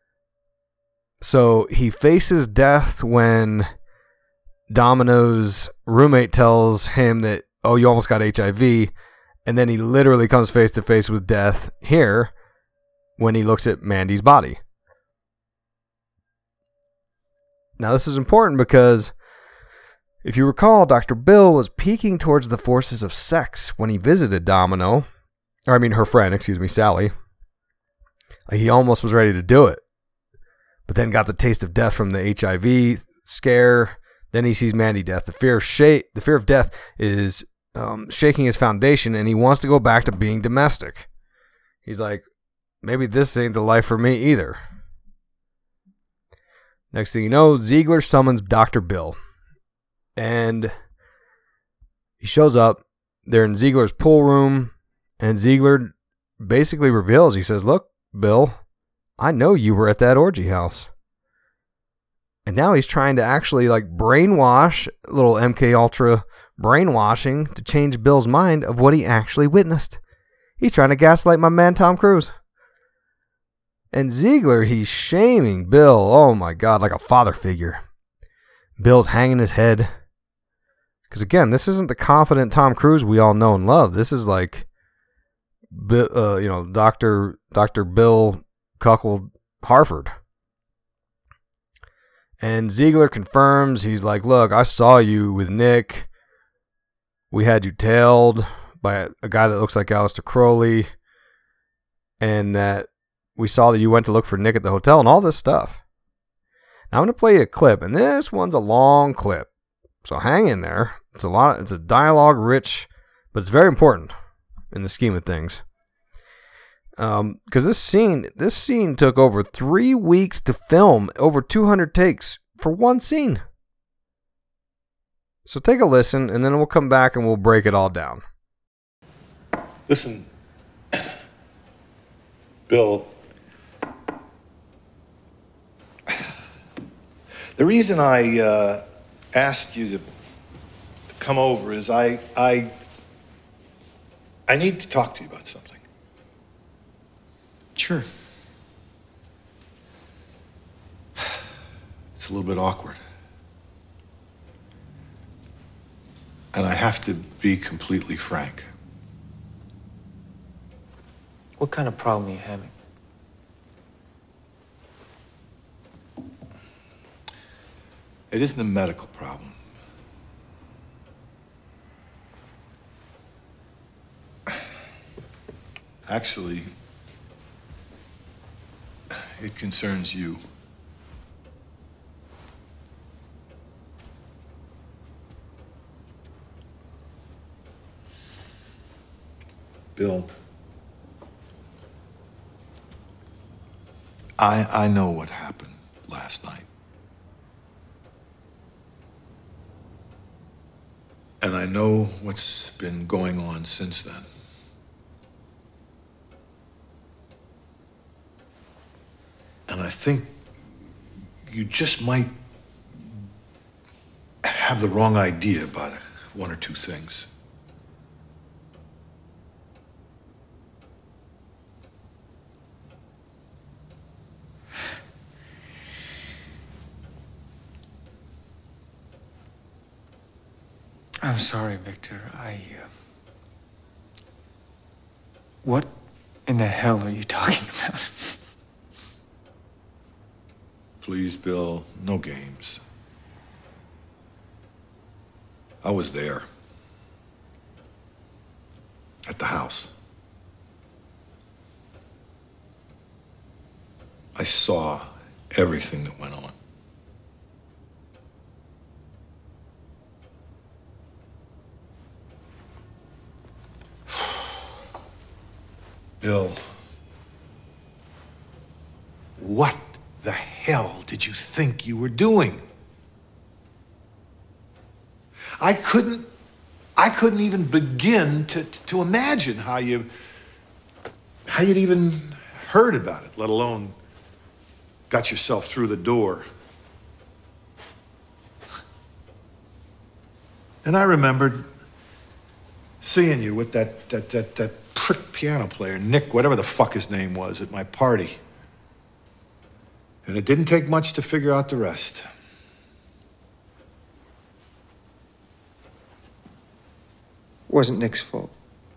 So he faces death when Domino's roommate tells him that, oh, you almost got H I V. And then he literally comes face to face with death here when he looks at Mandy's body. Now, this is important because if you recall, Doctor Bill was peeking towards the forces of sex when he visited Domino. Or I mean, her friend, excuse me, Sally. He almost was ready to do it. But then got the taste of death from the H I V scare. Then he sees Mandy death. The fear of sh- the fear of death is Um, shaking his foundation, and he wants to go back to being domestic. He's like, maybe this ain't the life for me either. Next thing you know, Ziegler summons Doctor Bill. And he shows up. They're in Ziegler's pool room, and Ziegler basically reveals, he says, look, Bill, I know you were at that orgy house. And now he's trying to actually like brainwash, little M K Ultra brainwashing to change Bill's mind of what he actually witnessed. He's trying to gaslight my man Tom Cruise. And Ziegler, he's shaming Bill, oh my God, like a father figure. Bill's hanging his head. Because again, this isn't the confident Tom Cruise we all know and love. This is like, uh, you know, Doctor Doctor Bill Cuckold Harford. And Ziegler confirms, he's like, look, I saw you with Nick. We had you tailed by a, a guy that looks like Aleister Crowley. And that we saw that you went to look for Nick at the hotel and all this stuff. Now I'm going to play you a clip, and this one's a long clip. So hang in there. It's a lot. It's a dialogue rich, but it's very important in the scheme of things. Um, because this scene, this scene took over three weeks to film, over two hundred takes for one scene. So take a listen, and then we'll come back and we'll break it all down. Listen, Bill, the reason I uh, asked you to, to come over is I, I, I need to talk to you about something. Sure. It's a little bit awkward. And I have to be completely frank. What kind of problem are you having? It isn't a medical problem. Actually, it concerns you. Bill, I I know what happened last night. And I know what's been going on since then. And I think you just might have the wrong idea about one or two things. I'm sorry, Victor. I, uh... What in the hell are you talking about? Please, Bill, no games. I was there. At the house. I saw everything that went on. Bill, what the hell did you think you were doing? I couldn't, I couldn't even begin to, to imagine how you, how you'd even heard about it, let alone got yourself through the door. And I remembered seeing you with that, that, that, that prick piano player, Nick, whatever the fuck his name was, at my party. And it didn't take much to figure out the rest. Wasn't Nick's fault.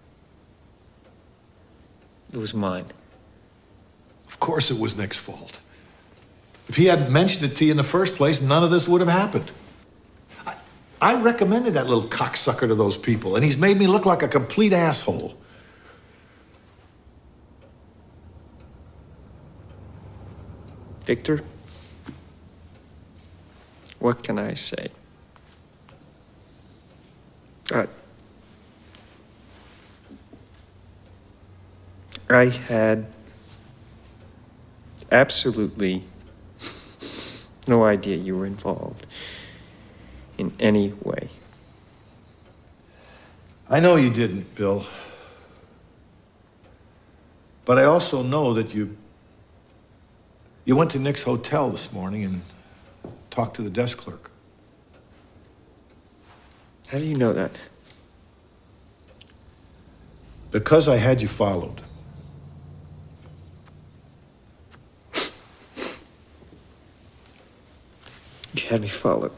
It was mine. Of course it was Nick's fault. If he hadn't mentioned it to you in the first place, none of this would have happened. I, I recommended that little cocksucker to those people, and he's made me look like a complete asshole. Victor, what can I say? I, I had absolutely no idea you were involved in any way. I know you didn't, Bill. But I also know that you You went to Nick's hotel this morning and talked to the desk clerk. How do you know that? Because I had you followed. You had me followed.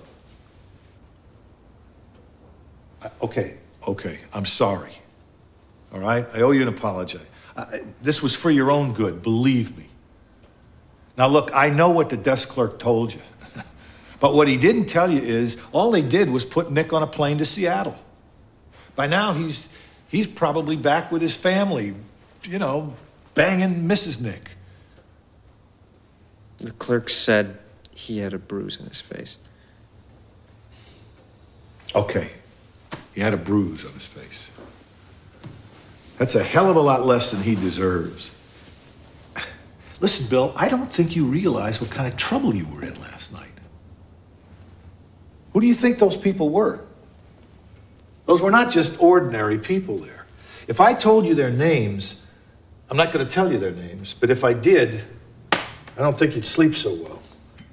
I, okay, okay, I'm sorry. All right? I owe you an apology. I, this was for your own good, believe me. Now, look, I know what the desk clerk told you. But what he didn't tell you is all they did was put Nick on a plane to Seattle. By now, he's, he's probably back with his family, you know, banging Missus Nick. The clerk said he had a bruise on his face. Okay, he had a bruise on his face. That's a hell of a lot less than he deserves. Listen, Bill, I don't think you realize what kind of trouble you were in last night. Who do you think those people were? Those were not just ordinary people there. If I told you their names, I'm not going to tell you their names, but if I did, I don't think you'd sleep so well.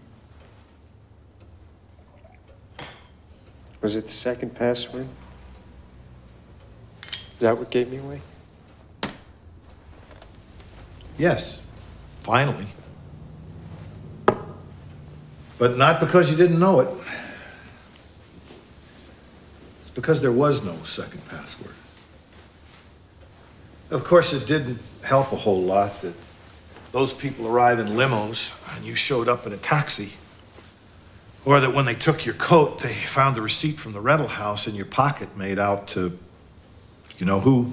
Was it the second password? Is that what gave me away? Yes, finally. But not because you didn't know it. It's because there was no second password. Of course, it didn't help a whole lot that those people arrive in limos and you showed up in a taxi. Or that when they took your coat, they found the receipt from the rental house in your pocket made out to, you know who?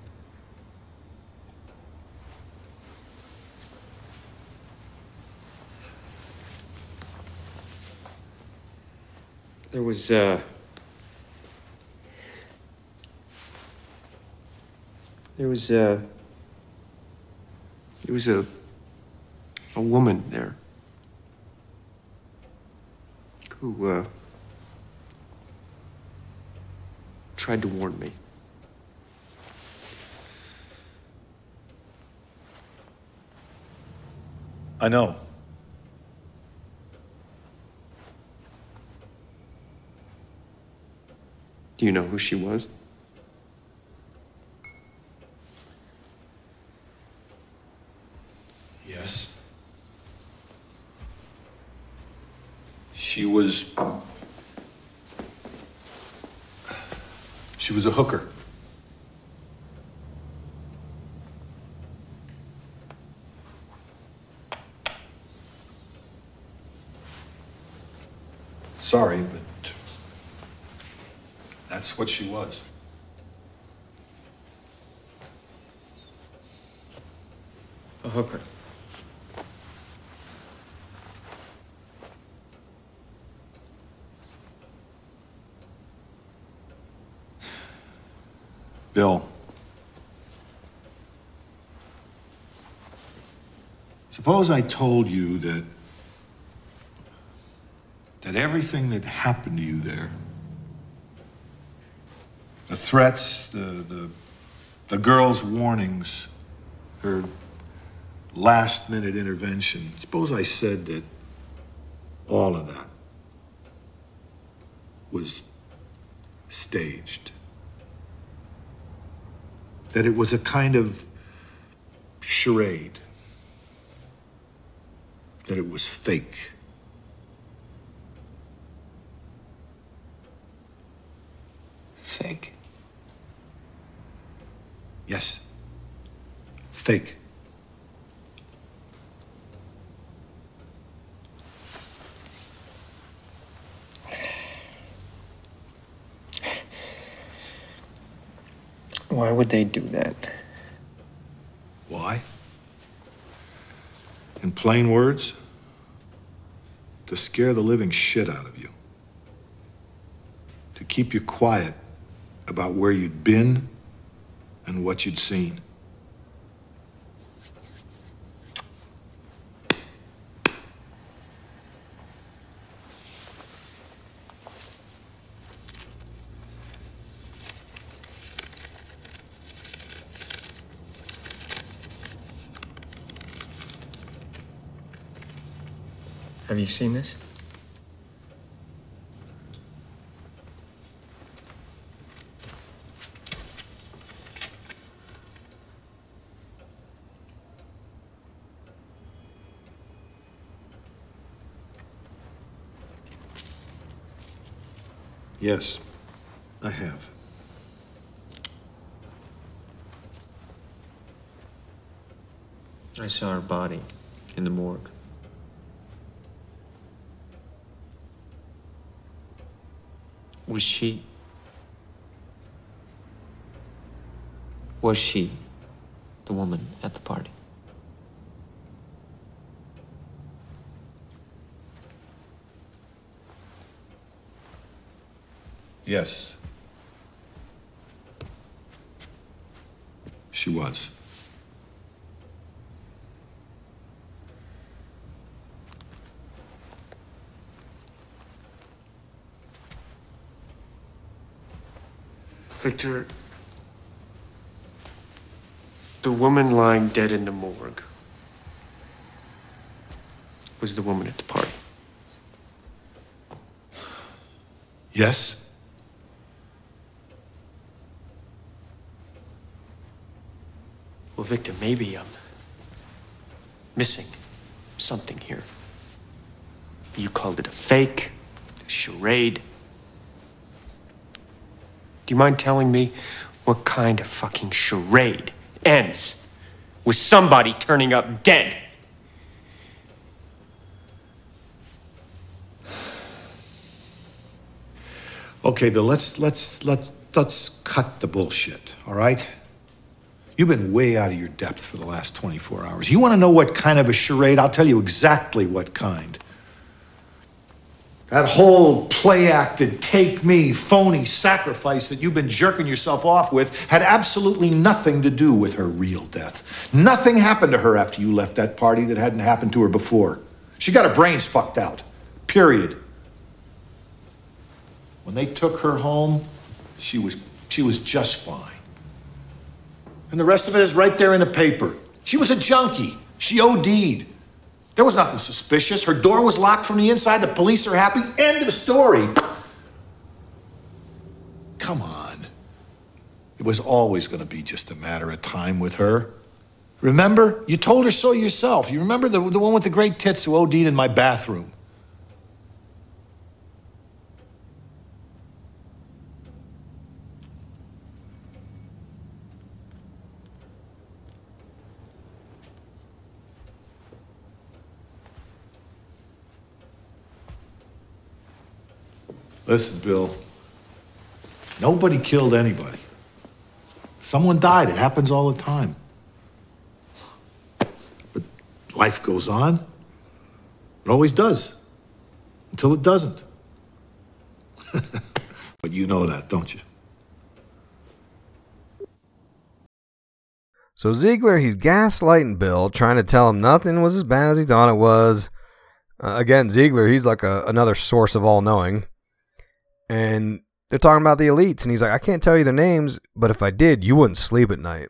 There was, uh... There was, uh... There was a... a woman there. Who, uh... tried to warn me. I know. Do you know who she was? Yes. She was... She was a hooker. Sorry, but that's what she was. A hooker. Bill. Suppose I told you that that everything that happened to you there, the threats, the the the girl's warnings, her last minute intervention, suppose I said that all of that was staged. That it was a kind of charade. That it was fake. Fake? Yes. Fake. Why would they do that? Why? In plain words, to scare the living shit out of you. To keep you quiet about where you'd been and what you'd seen. Have you seen this? Yes, I have. I saw her body in the morgue. Was she... Was she the woman at the party? Yes. She was. Victor, the woman lying dead in the morgue was the woman at the party. Yes. Well, Victor, maybe I'm missing something here. You called it a fake, a charade. Do you mind telling me what kind of fucking charade ends with somebody turning up dead? Okay, Bill, let's let's let's let's cut the bullshit, all right? You've been way out of your depth for the last twenty-four hours. You want to know what kind of a charade? I'll tell you exactly what kind. That whole play-acted, take-me, phony sacrifice that you've been jerking yourself off with had absolutely nothing to do with her real death. Nothing happened to her after you left that party that hadn't happened to her before. She got her brains fucked out. Period. When they took her home, she was, she was just fine. And the rest of it is right there in the paper. She was a junkie. She O D'd. There was nothing suspicious. Her door was locked from the inside. The police are happy. End of the story. Come on. It was always going to be just a matter of time with her. Remember? You told her so yourself. You remember the, the one with the great tits who O D'd in my bathroom? Listen, Bill, nobody killed anybody. Someone died. It happens all the time. But life goes on. It always does. Until it doesn't. But you know that, don't you? So Ziegler, he's gaslighting Bill, trying to tell him nothing was as bad as he thought it was. Uh, again, Ziegler, he's like a, another source of all knowing. And they're talking about the elites, and he's like, I can't tell you their names, but if I did, you wouldn't sleep at night.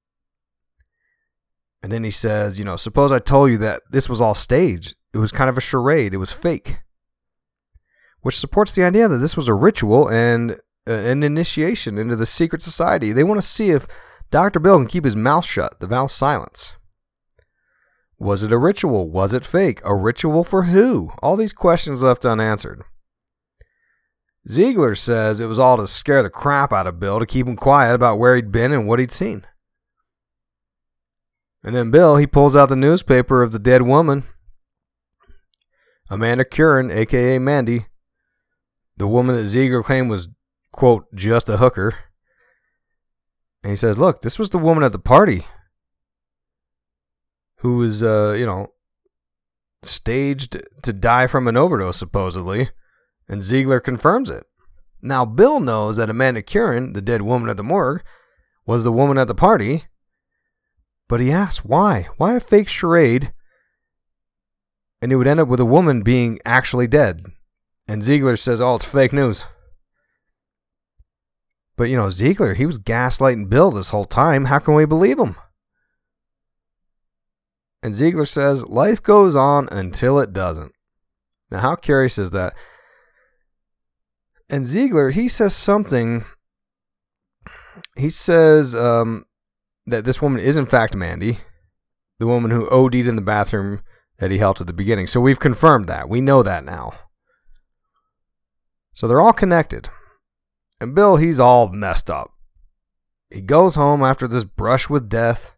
And then he says, you know, suppose I told you that this was all staged. It was kind of a charade. It was fake. Which supports the idea that this was a ritual and uh, an initiation into the secret society. They want to see if Doctor Bill can keep his mouth shut, the vow of silence. Was it a ritual? Was it fake? A ritual for who? All these questions left unanswered. Ziegler says it was all to scare the crap out of Bill to keep him quiet about where he'd been and what he'd seen. And then Bill, he pulls out the newspaper of the dead woman, Amanda Curran, a k a. Mandy, the woman that Ziegler claimed was, quote, just a hooker. And he says, look, this was the woman at the party who was, uh, you know, staged to die from an overdose, supposedly. And Ziegler confirms it. Now, Bill knows that Amanda Curran, the dead woman at the morgue, was the woman at the party. But he asks, why? Why a fake charade? And it would end up with a woman being actually dead. And Ziegler says, oh, it's fake news. But, you know, Ziegler, he was gaslighting Bill this whole time. How can we believe him? And Ziegler says, life goes on until it doesn't. Now, how curious is that? And Ziegler, he says something. He says um, that this woman is in fact Mandy, the woman who O D'd in the bathroom that he helped at the beginning. So we've confirmed that. We know that now. So they're all connected. And Bill, he's all messed up. He goes home after this brush with death.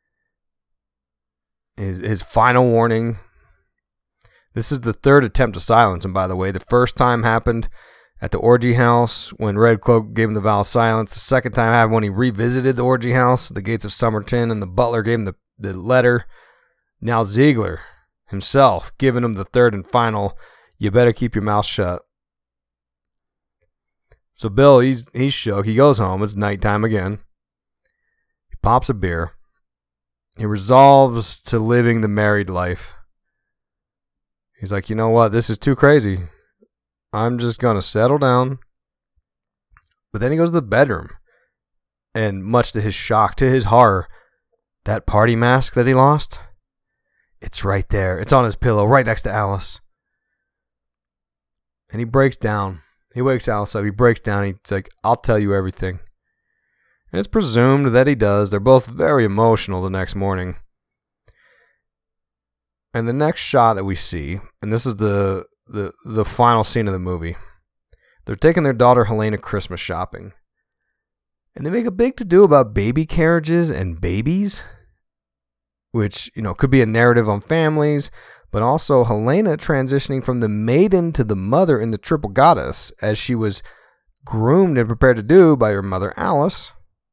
His, his final warning. This is the third attempt to silence him, by the way. The first time happened at the orgy house when Red Cloak gave him the vow of silence. The second time happened when he revisited the orgy house, the gates of Somerton, and the butler gave him the, the letter. Now Ziegler himself giving him the third and final, you better keep your mouth shut. So Bill, he's he's shook. He goes home. It's nighttime again. He pops a beer. He resolves to living the married life. He's like, you know what? This is too crazy. I'm just going to settle down. But then he goes to the bedroom. And much to his shock, to his horror, that party mask that he lost, it's right there. It's on his pillow, right next to Alice. And he breaks down. He wakes Alice up. He breaks down. He's like, I'll tell you everything. And it's presumed that he does. They're both very emotional the next morning. And the next shot that we see, and this is the the, the final scene of the movie, they're taking their daughter Helena Christmas shopping. And they make a big to-do about baby carriages and babies, which, you know, could be a narrative on families, but also Helena transitioning from the maiden to the mother in the Triple Goddess, as she was groomed and prepared to do by her mother Alice.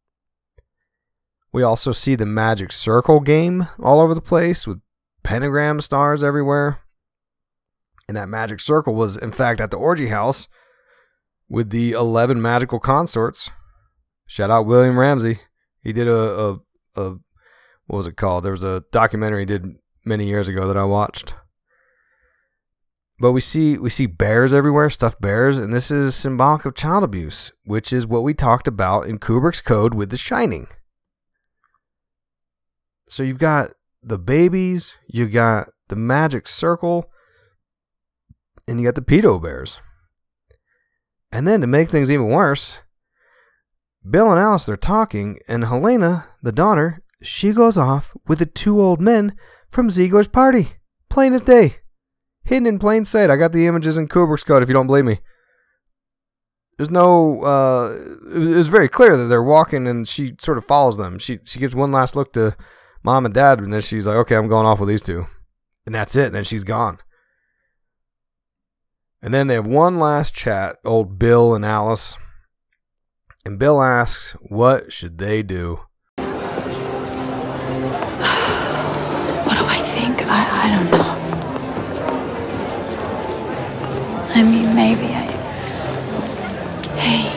We also see the magic circle game all over the place with pentagram stars everywhere. And that magic circle was, in fact, at the orgy house with the eleven magical consorts. Shout out William Ramsey. He did a, a, a what was it called? There was a documentary he did many years ago that I watched. But we see we see bears everywhere, stuffed bears, and this is symbolic of child abuse, which is what we talked about in Kubrick's Code with The Shining. So you've got the babies, you got the magic circle, and you got the pedo bears. And then to make things even worse, Bill and Alice, they're talking, and Helena, the daughter, she goes off with the two old men from Ziegler's party. Plain as day. Hidden in plain sight. I got the images in Kubrick's Code if you don't believe me. There's no, uh, it was very clear that they're walking and she sort of follows them. She she gives one last look to Mom and Dad, and then she's like, okay, I'm going off with these two. And that's it. And then she's gone. And then they have one last chat, old Bill and Alice. And Bill asks, what should they do? What do I think? I, I don't know. I mean, maybe I... Hey.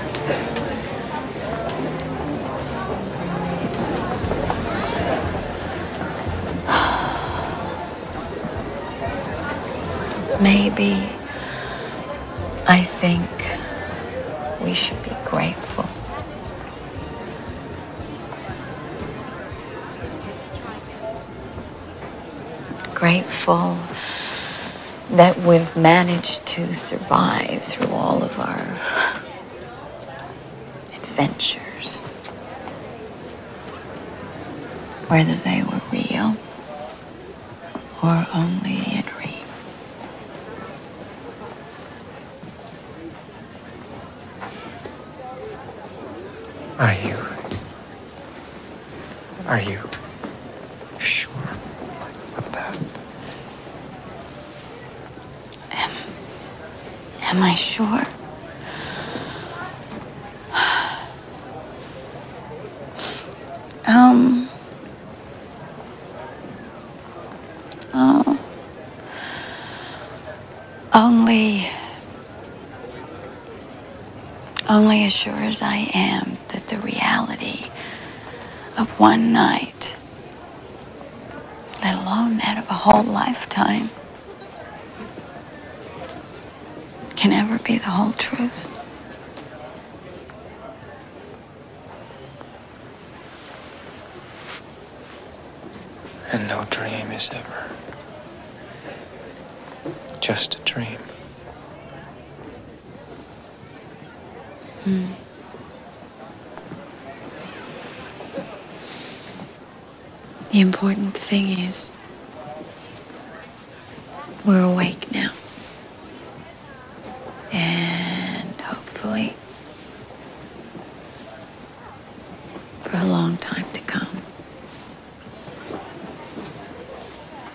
Maybe I think we should be grateful. Grateful that we've managed to survive through all of our adventures. Whether they were real or only a dream. Are you... Are you sure of that? Am... Am I sure? um... Oh... Only... Only as sure as I am that the reality of one night, let alone that of a whole lifetime, can ever be the whole truth. And no dream is ever just a dream. Hmm. The important thing is we're awake now. And hopefully for a long time to come.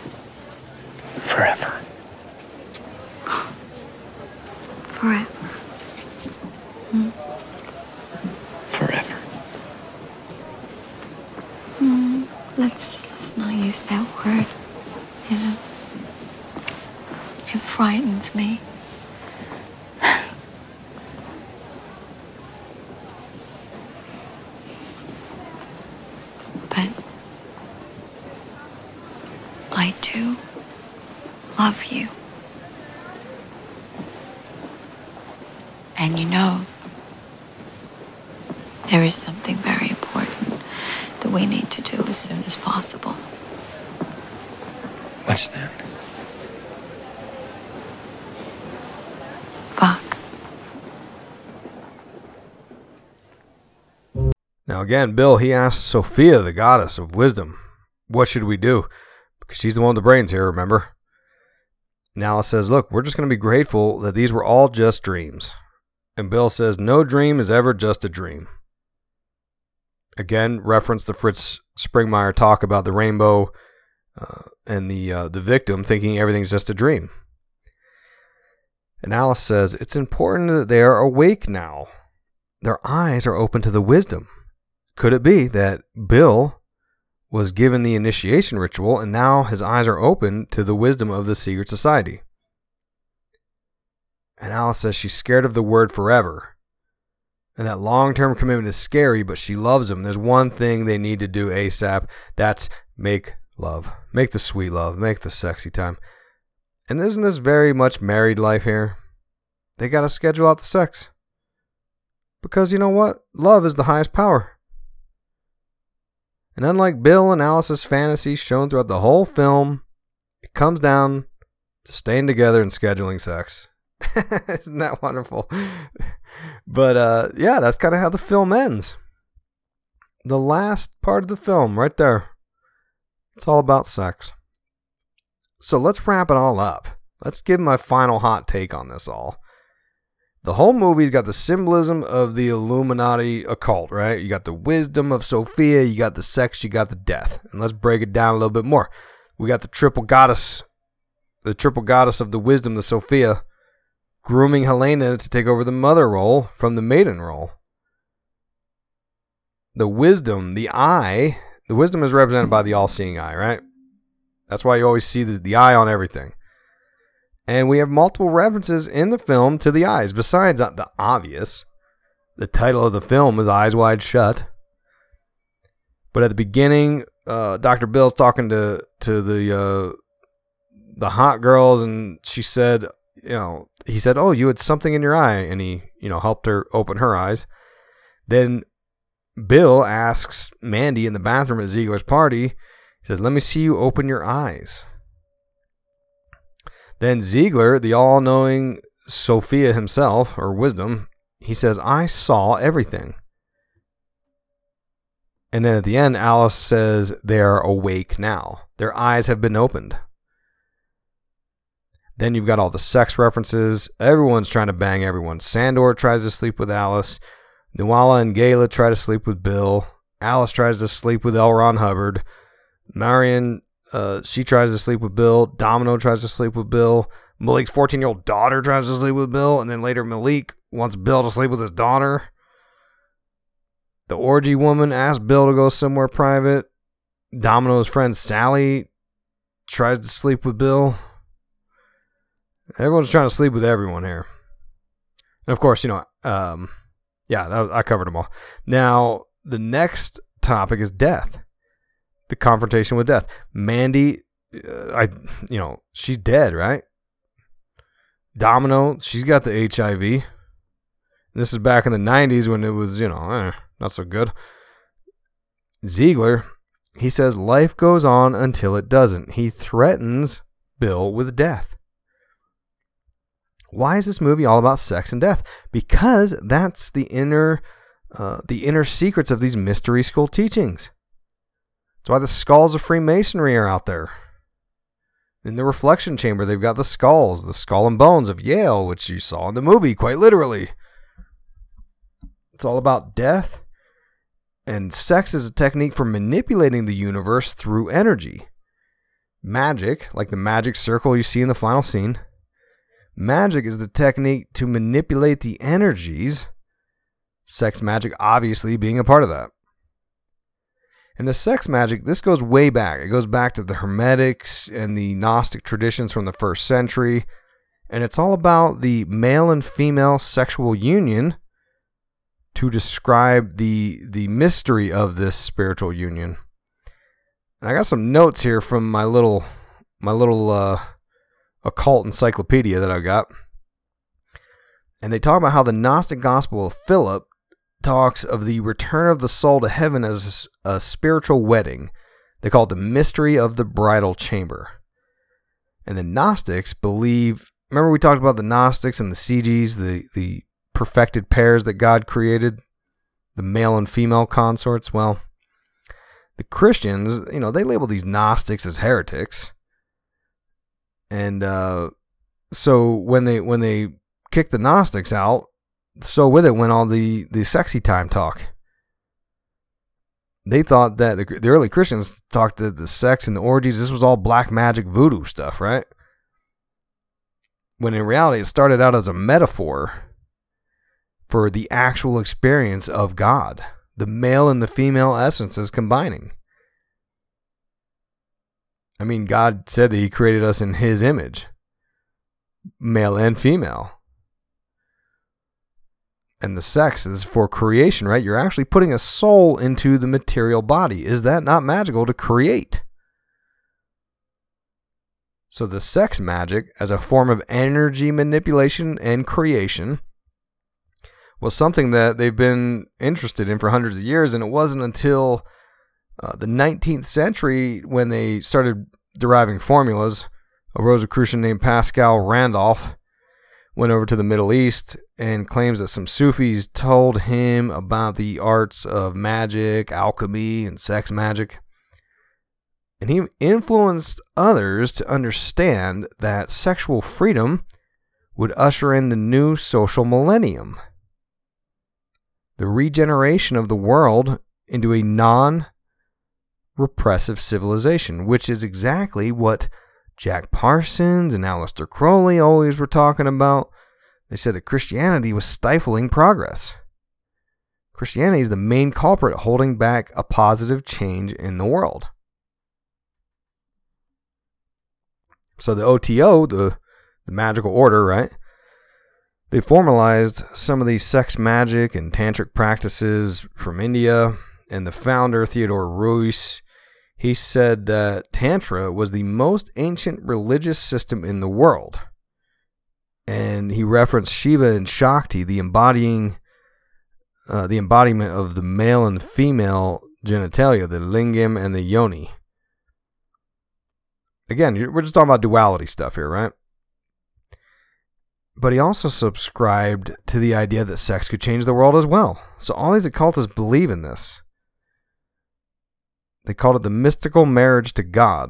Forever. Forever. use that word, you know. It frightens me. But I do love you. And you know, there is something very important that we need to do as soon as possible. What's that? Fuck. Now again, Bill, he asks Sophia, the goddess of wisdom, what should we do? Because she's the one with the brains here, remember? Alice says, look, we're just going to be grateful that these were all just dreams. And Bill says, no dream is ever just a dream. Again, reference the Fritz Springmeier talk about the rainbow uh, and the uh, the victim thinking everything's just a dream. And Alice says, it's important that they are awake now. Their eyes are open to the wisdom. Could it be that Bill was given the initiation ritual and now his eyes are open to the wisdom of the secret society? And Alice says she's scared of the word forever. And that long-term commitment is scary, but she loves him. There's one thing they need to do ASAP. That's make love. Make the sweet love. Make the sexy time. And isn't this very much married life here? They got to schedule out the sex. Because you know what? Love is the highest power. And unlike Bill and Alice's fantasies shown throughout the whole film, it comes down to staying together and scheduling sex. Isn't that wonderful? But uh, yeah, that's kind of how the film ends. The last part of the film, right there. It's all about sex. So let's wrap it all up. Let's give my final hot take on this all. The whole movie's got the symbolism of the Illuminati occult, right? You got the wisdom of Sophia, you got the sex, you got the death. And let's break it down a little bit more. We got the triple goddess, the triple goddess of the wisdom, the Sophia, grooming Helena to take over the mother role from the maiden role. The wisdom, the eye, the wisdom is represented by the all-seeing eye, right? That's why you always see the, the eye on everything. And we have multiple references in the film to the eyes, besides the obvious. The title of the film is Eyes Wide Shut. But at the beginning, uh, Doctor Bill's talking to, to the uh, the hot girls, and she said, you know, he said, oh, you had something in your eye, and he, you know, helped her open her eyes. Then Bill asks Mandy in the bathroom at Ziegler's party, he says, let me see you open your eyes. Then Ziegler, the all-knowing Sophia himself, or wisdom, he says, I saw everything. And then at the end, Alice says, they are awake now. Their eyes have been opened. Then you've got all the sex references. Everyone's trying to bang everyone. Sandor tries to sleep with Alice. Nuala and Gayla try to sleep with Bill. Alice tries to sleep with L. Ron Hubbard. Marion, uh, she tries to sleep with Bill. Domino tries to sleep with Bill. Malik's fourteen-year-old daughter tries to sleep with Bill. And then later Malik wants Bill to sleep with his daughter. The orgy woman asks Bill to go somewhere private. Domino's friend Sally tries to sleep with Bill. Everyone's trying to sleep with everyone here. And of course, you know, um, yeah, that was, I covered them all. Now, the next topic is death. The confrontation with death. Mandy, uh, I, you know, she's dead, right? Domino, she's got the H I V. This is back in the nineties when it was, you know, eh, not so good. Ziegler, he says life goes on until it doesn't. He threatens Bill with death. Why is this movie all about sex and death? Because that's the inner, uh, the inner secrets of these mystery school teachings. That's why the skulls of Freemasonry are out there. In the reflection chamber, they've got the skulls, the skull and bones of Yale, which you saw in the movie, quite literally. It's all about death, and sex is a technique for manipulating the universe through energy. Magic, like the magic circle you see in the final scene, magic is the technique to manipulate the energies, sex magic obviously being a part of that. And the sex magic, this goes way back. It goes back to the Hermetics and the Gnostic traditions from the first century. And it's all about the male and female sexual union to describe the the mystery of this spiritual union. And I got some notes here from my little my little uh, occult encyclopedia that I got. And they talk about how the Gnostic Gospel of Philip talks of the return of the soul to heaven as a spiritual wedding. They call it the mystery of the bridal chamber. And the Gnostics believe, remember we talked about the Gnostics and the C Gs, the, the perfected pairs that God created, the male and female consorts? Well, the Christians, you know, they label these Gnostics as heretics. And uh, so when they when they kicked the Gnostics out, so with it went all the, the sexy time talk. They thought that, the, the early Christians talked that the sex and the orgies, this was all black magic voodoo stuff, right? When in reality, it started out as a metaphor for the actual experience of God. The male and the female essences combining. I mean, God said that he created us in his image. Male and female. And the sex is for creation, right? You're actually putting a soul into the material body. Is that not magical to create? So the sex magic, as a form of energy manipulation and creation, was something that they've been interested in for hundreds of years. And it wasn't until uh, the nineteenth century when they started deriving formulas. A Rosicrucian named Pascal Randolph went over to the Middle East and claims that some Sufis told him about the arts of magic, alchemy, and sex magic. And he influenced others to understand that sexual freedom would usher in the new social millennium. The regeneration of the world into a non-repressive civilization, which is exactly what Jack Parsons and Aleister Crowley always were talking about. They said that Christianity was stifling progress. Christianity is the main culprit holding back a positive change in the world. So the O T O, the, the magical order, right? They formalized some of these sex magic and tantric practices from India. And the founder, Theodore Reuss, he said that Tantra was the most ancient religious system in the world. And he referenced Shiva and Shakti, the embodying, uh, the embodiment of the male and female genitalia, the lingam and the yoni. Again, we're just talking about duality stuff here, right? But he also subscribed to the idea that sex could change the world as well. So all these occultists believe in this. They called it the mystical marriage to God.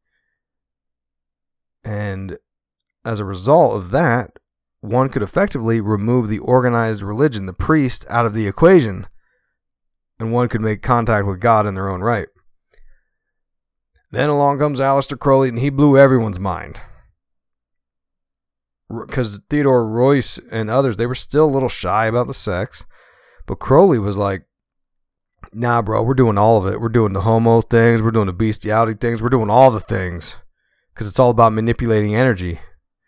And as a result of that, one could effectively remove the organized religion, the priest, out of the equation, and one could make contact with God in their own right. Then along comes Aleister Crowley, and he blew everyone's mind. Because Theodore Reuss and others, they were still a little shy about the sex. But Crowley was like, nah, bro, we're doing all of it. We're doing the homo things. We're doing the bestiality things. We're doing all the things. Because it's all about manipulating energy.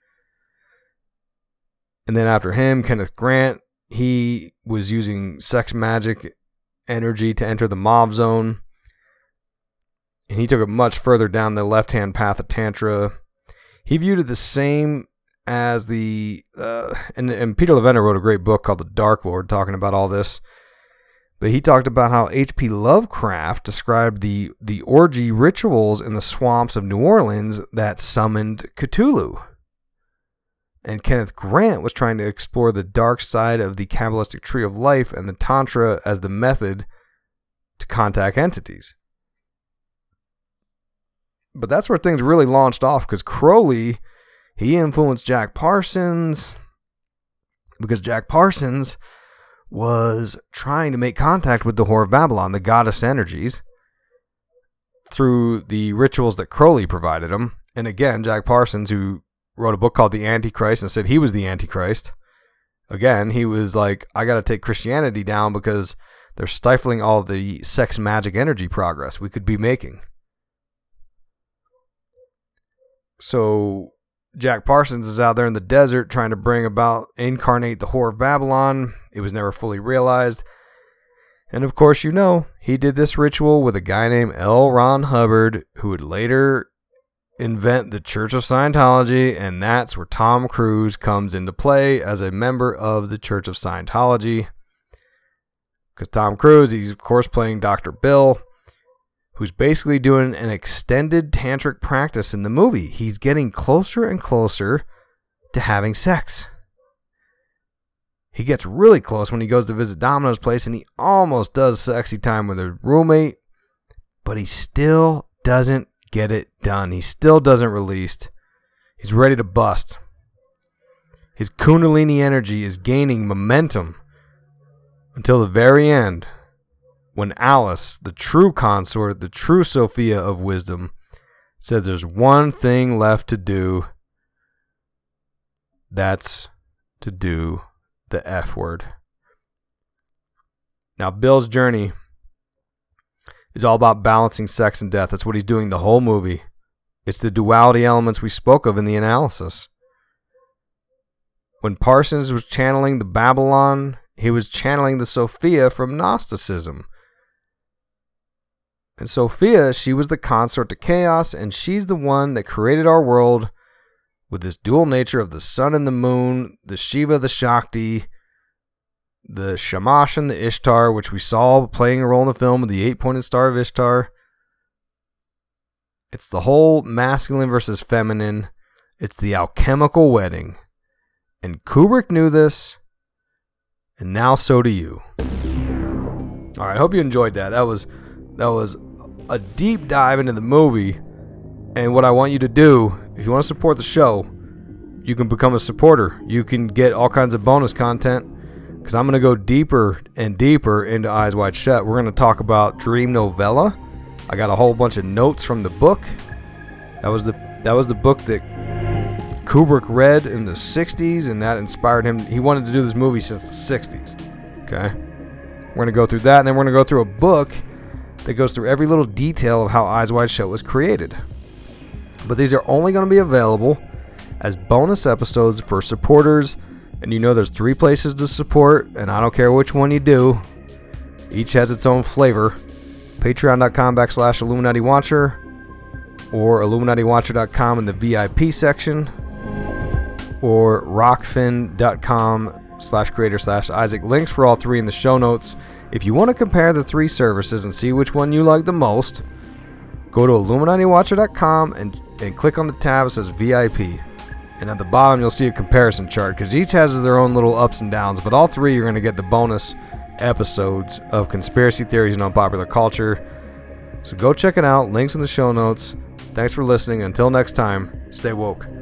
And then after him, Kenneth Grant, he was using sex magic energy to enter the Mauve Zone. And he took it much further down the left-hand path of Tantra. He viewed it the same as the... Uh, and, and Peter Levenda wrote a great book called The Dark Lord talking about all this. But he talked about how H P Lovecraft described the, the orgy rituals in the swamps of New Orleans that summoned Cthulhu. And Kenneth Grant was trying to explore the dark side of the Kabbalistic tree of life and the Tantra as the method to contact entities. But that's where things really launched off, because Crowley, he influenced Jack Parsons, because Jack Parsons was trying to make contact with the Whore of Babylon, the goddess energies, through the rituals that Crowley provided him. And again, Jack Parsons, who wrote a book called The Antichrist and said he was the Antichrist. Again, he was like, I got to take Christianity down because They're stifling all the sex magic energy progress we could be making. So Jack Parsons is out there in the desert trying to bring about, incarnate the Whore of Babylon. It was never fully realized. And of course, you know, he did this ritual with a guy named L. Ron Hubbard, who would later invent the Church of Scientology, and that's where Tom Cruise comes into play as a member of the Church of Scientology. Because Tom Cruise, he's of course playing Doctor Bill, who's basically doing an extended tantric practice in the movie. He's getting closer and closer to having sex. He gets really close when he goes to visit Domino's place, and he almost does sexy time with a roommate, but he still doesn't get it done. He still doesn't release. He's ready to bust. His Kundalini energy is gaining momentum until the very end, when Alice, the true consort, the true Sophia of wisdom, says there's one thing left to do. That's to do the F word. Now, Bill's journey is all about balancing sex and death. That's what he's doing the whole movie. It's the duality elements we spoke of in the analysis. When Parsons was channeling the Babylon, he was channeling the Sophia from Gnosticism. And Sophia, she was the consort to chaos, and she's the one that created our world with this dual nature of the sun and the moon, the Shiva, the Shakti, the Shamash and the Ishtar, which we saw playing a role in the film with the eight-pointed star of Ishtar. It's the whole masculine versus feminine. It's the alchemical wedding. And Kubrick knew this, and now so do you. All right, I hope you enjoyed that. That was that was a deep dive into the movie. And what I want you to do, if you want to support the show, you can become a supporter. You can get all kinds of bonus content, because I'm going to go deeper and deeper into Eyes Wide Shut. We're going to talk about Dream Novella. I got a whole bunch of notes from the book. That was the that was the book that Kubrick read in the sixties, and that inspired him. He wanted to do this movie since the sixties. Okay? We're going to go through that, and then we're going to go through a book that goes through every little detail of how Eyes Wide Shut was created. But these are only going to be available as bonus episodes for supporters. And you know there's three places to support, and I don't care which one you do. Each has its own flavor. Patreon.com backslash Illuminati Watcher, or Illuminati Watcher dot com in the V I P section, or Rockfin.com slash creator slash Isaac. Links for all three in the show notes. If you want to compare the three services and see which one you like the most, go to Illuminati Watcher dot com and, and click on the tab that says V I P. And at the bottom, you'll see a comparison chart, because each has their own little ups and downs. But all three, you're going to get the bonus episodes of conspiracy theories and unpopular culture. So go check it out. Links in the show notes. Thanks for listening. Until next time, stay woke.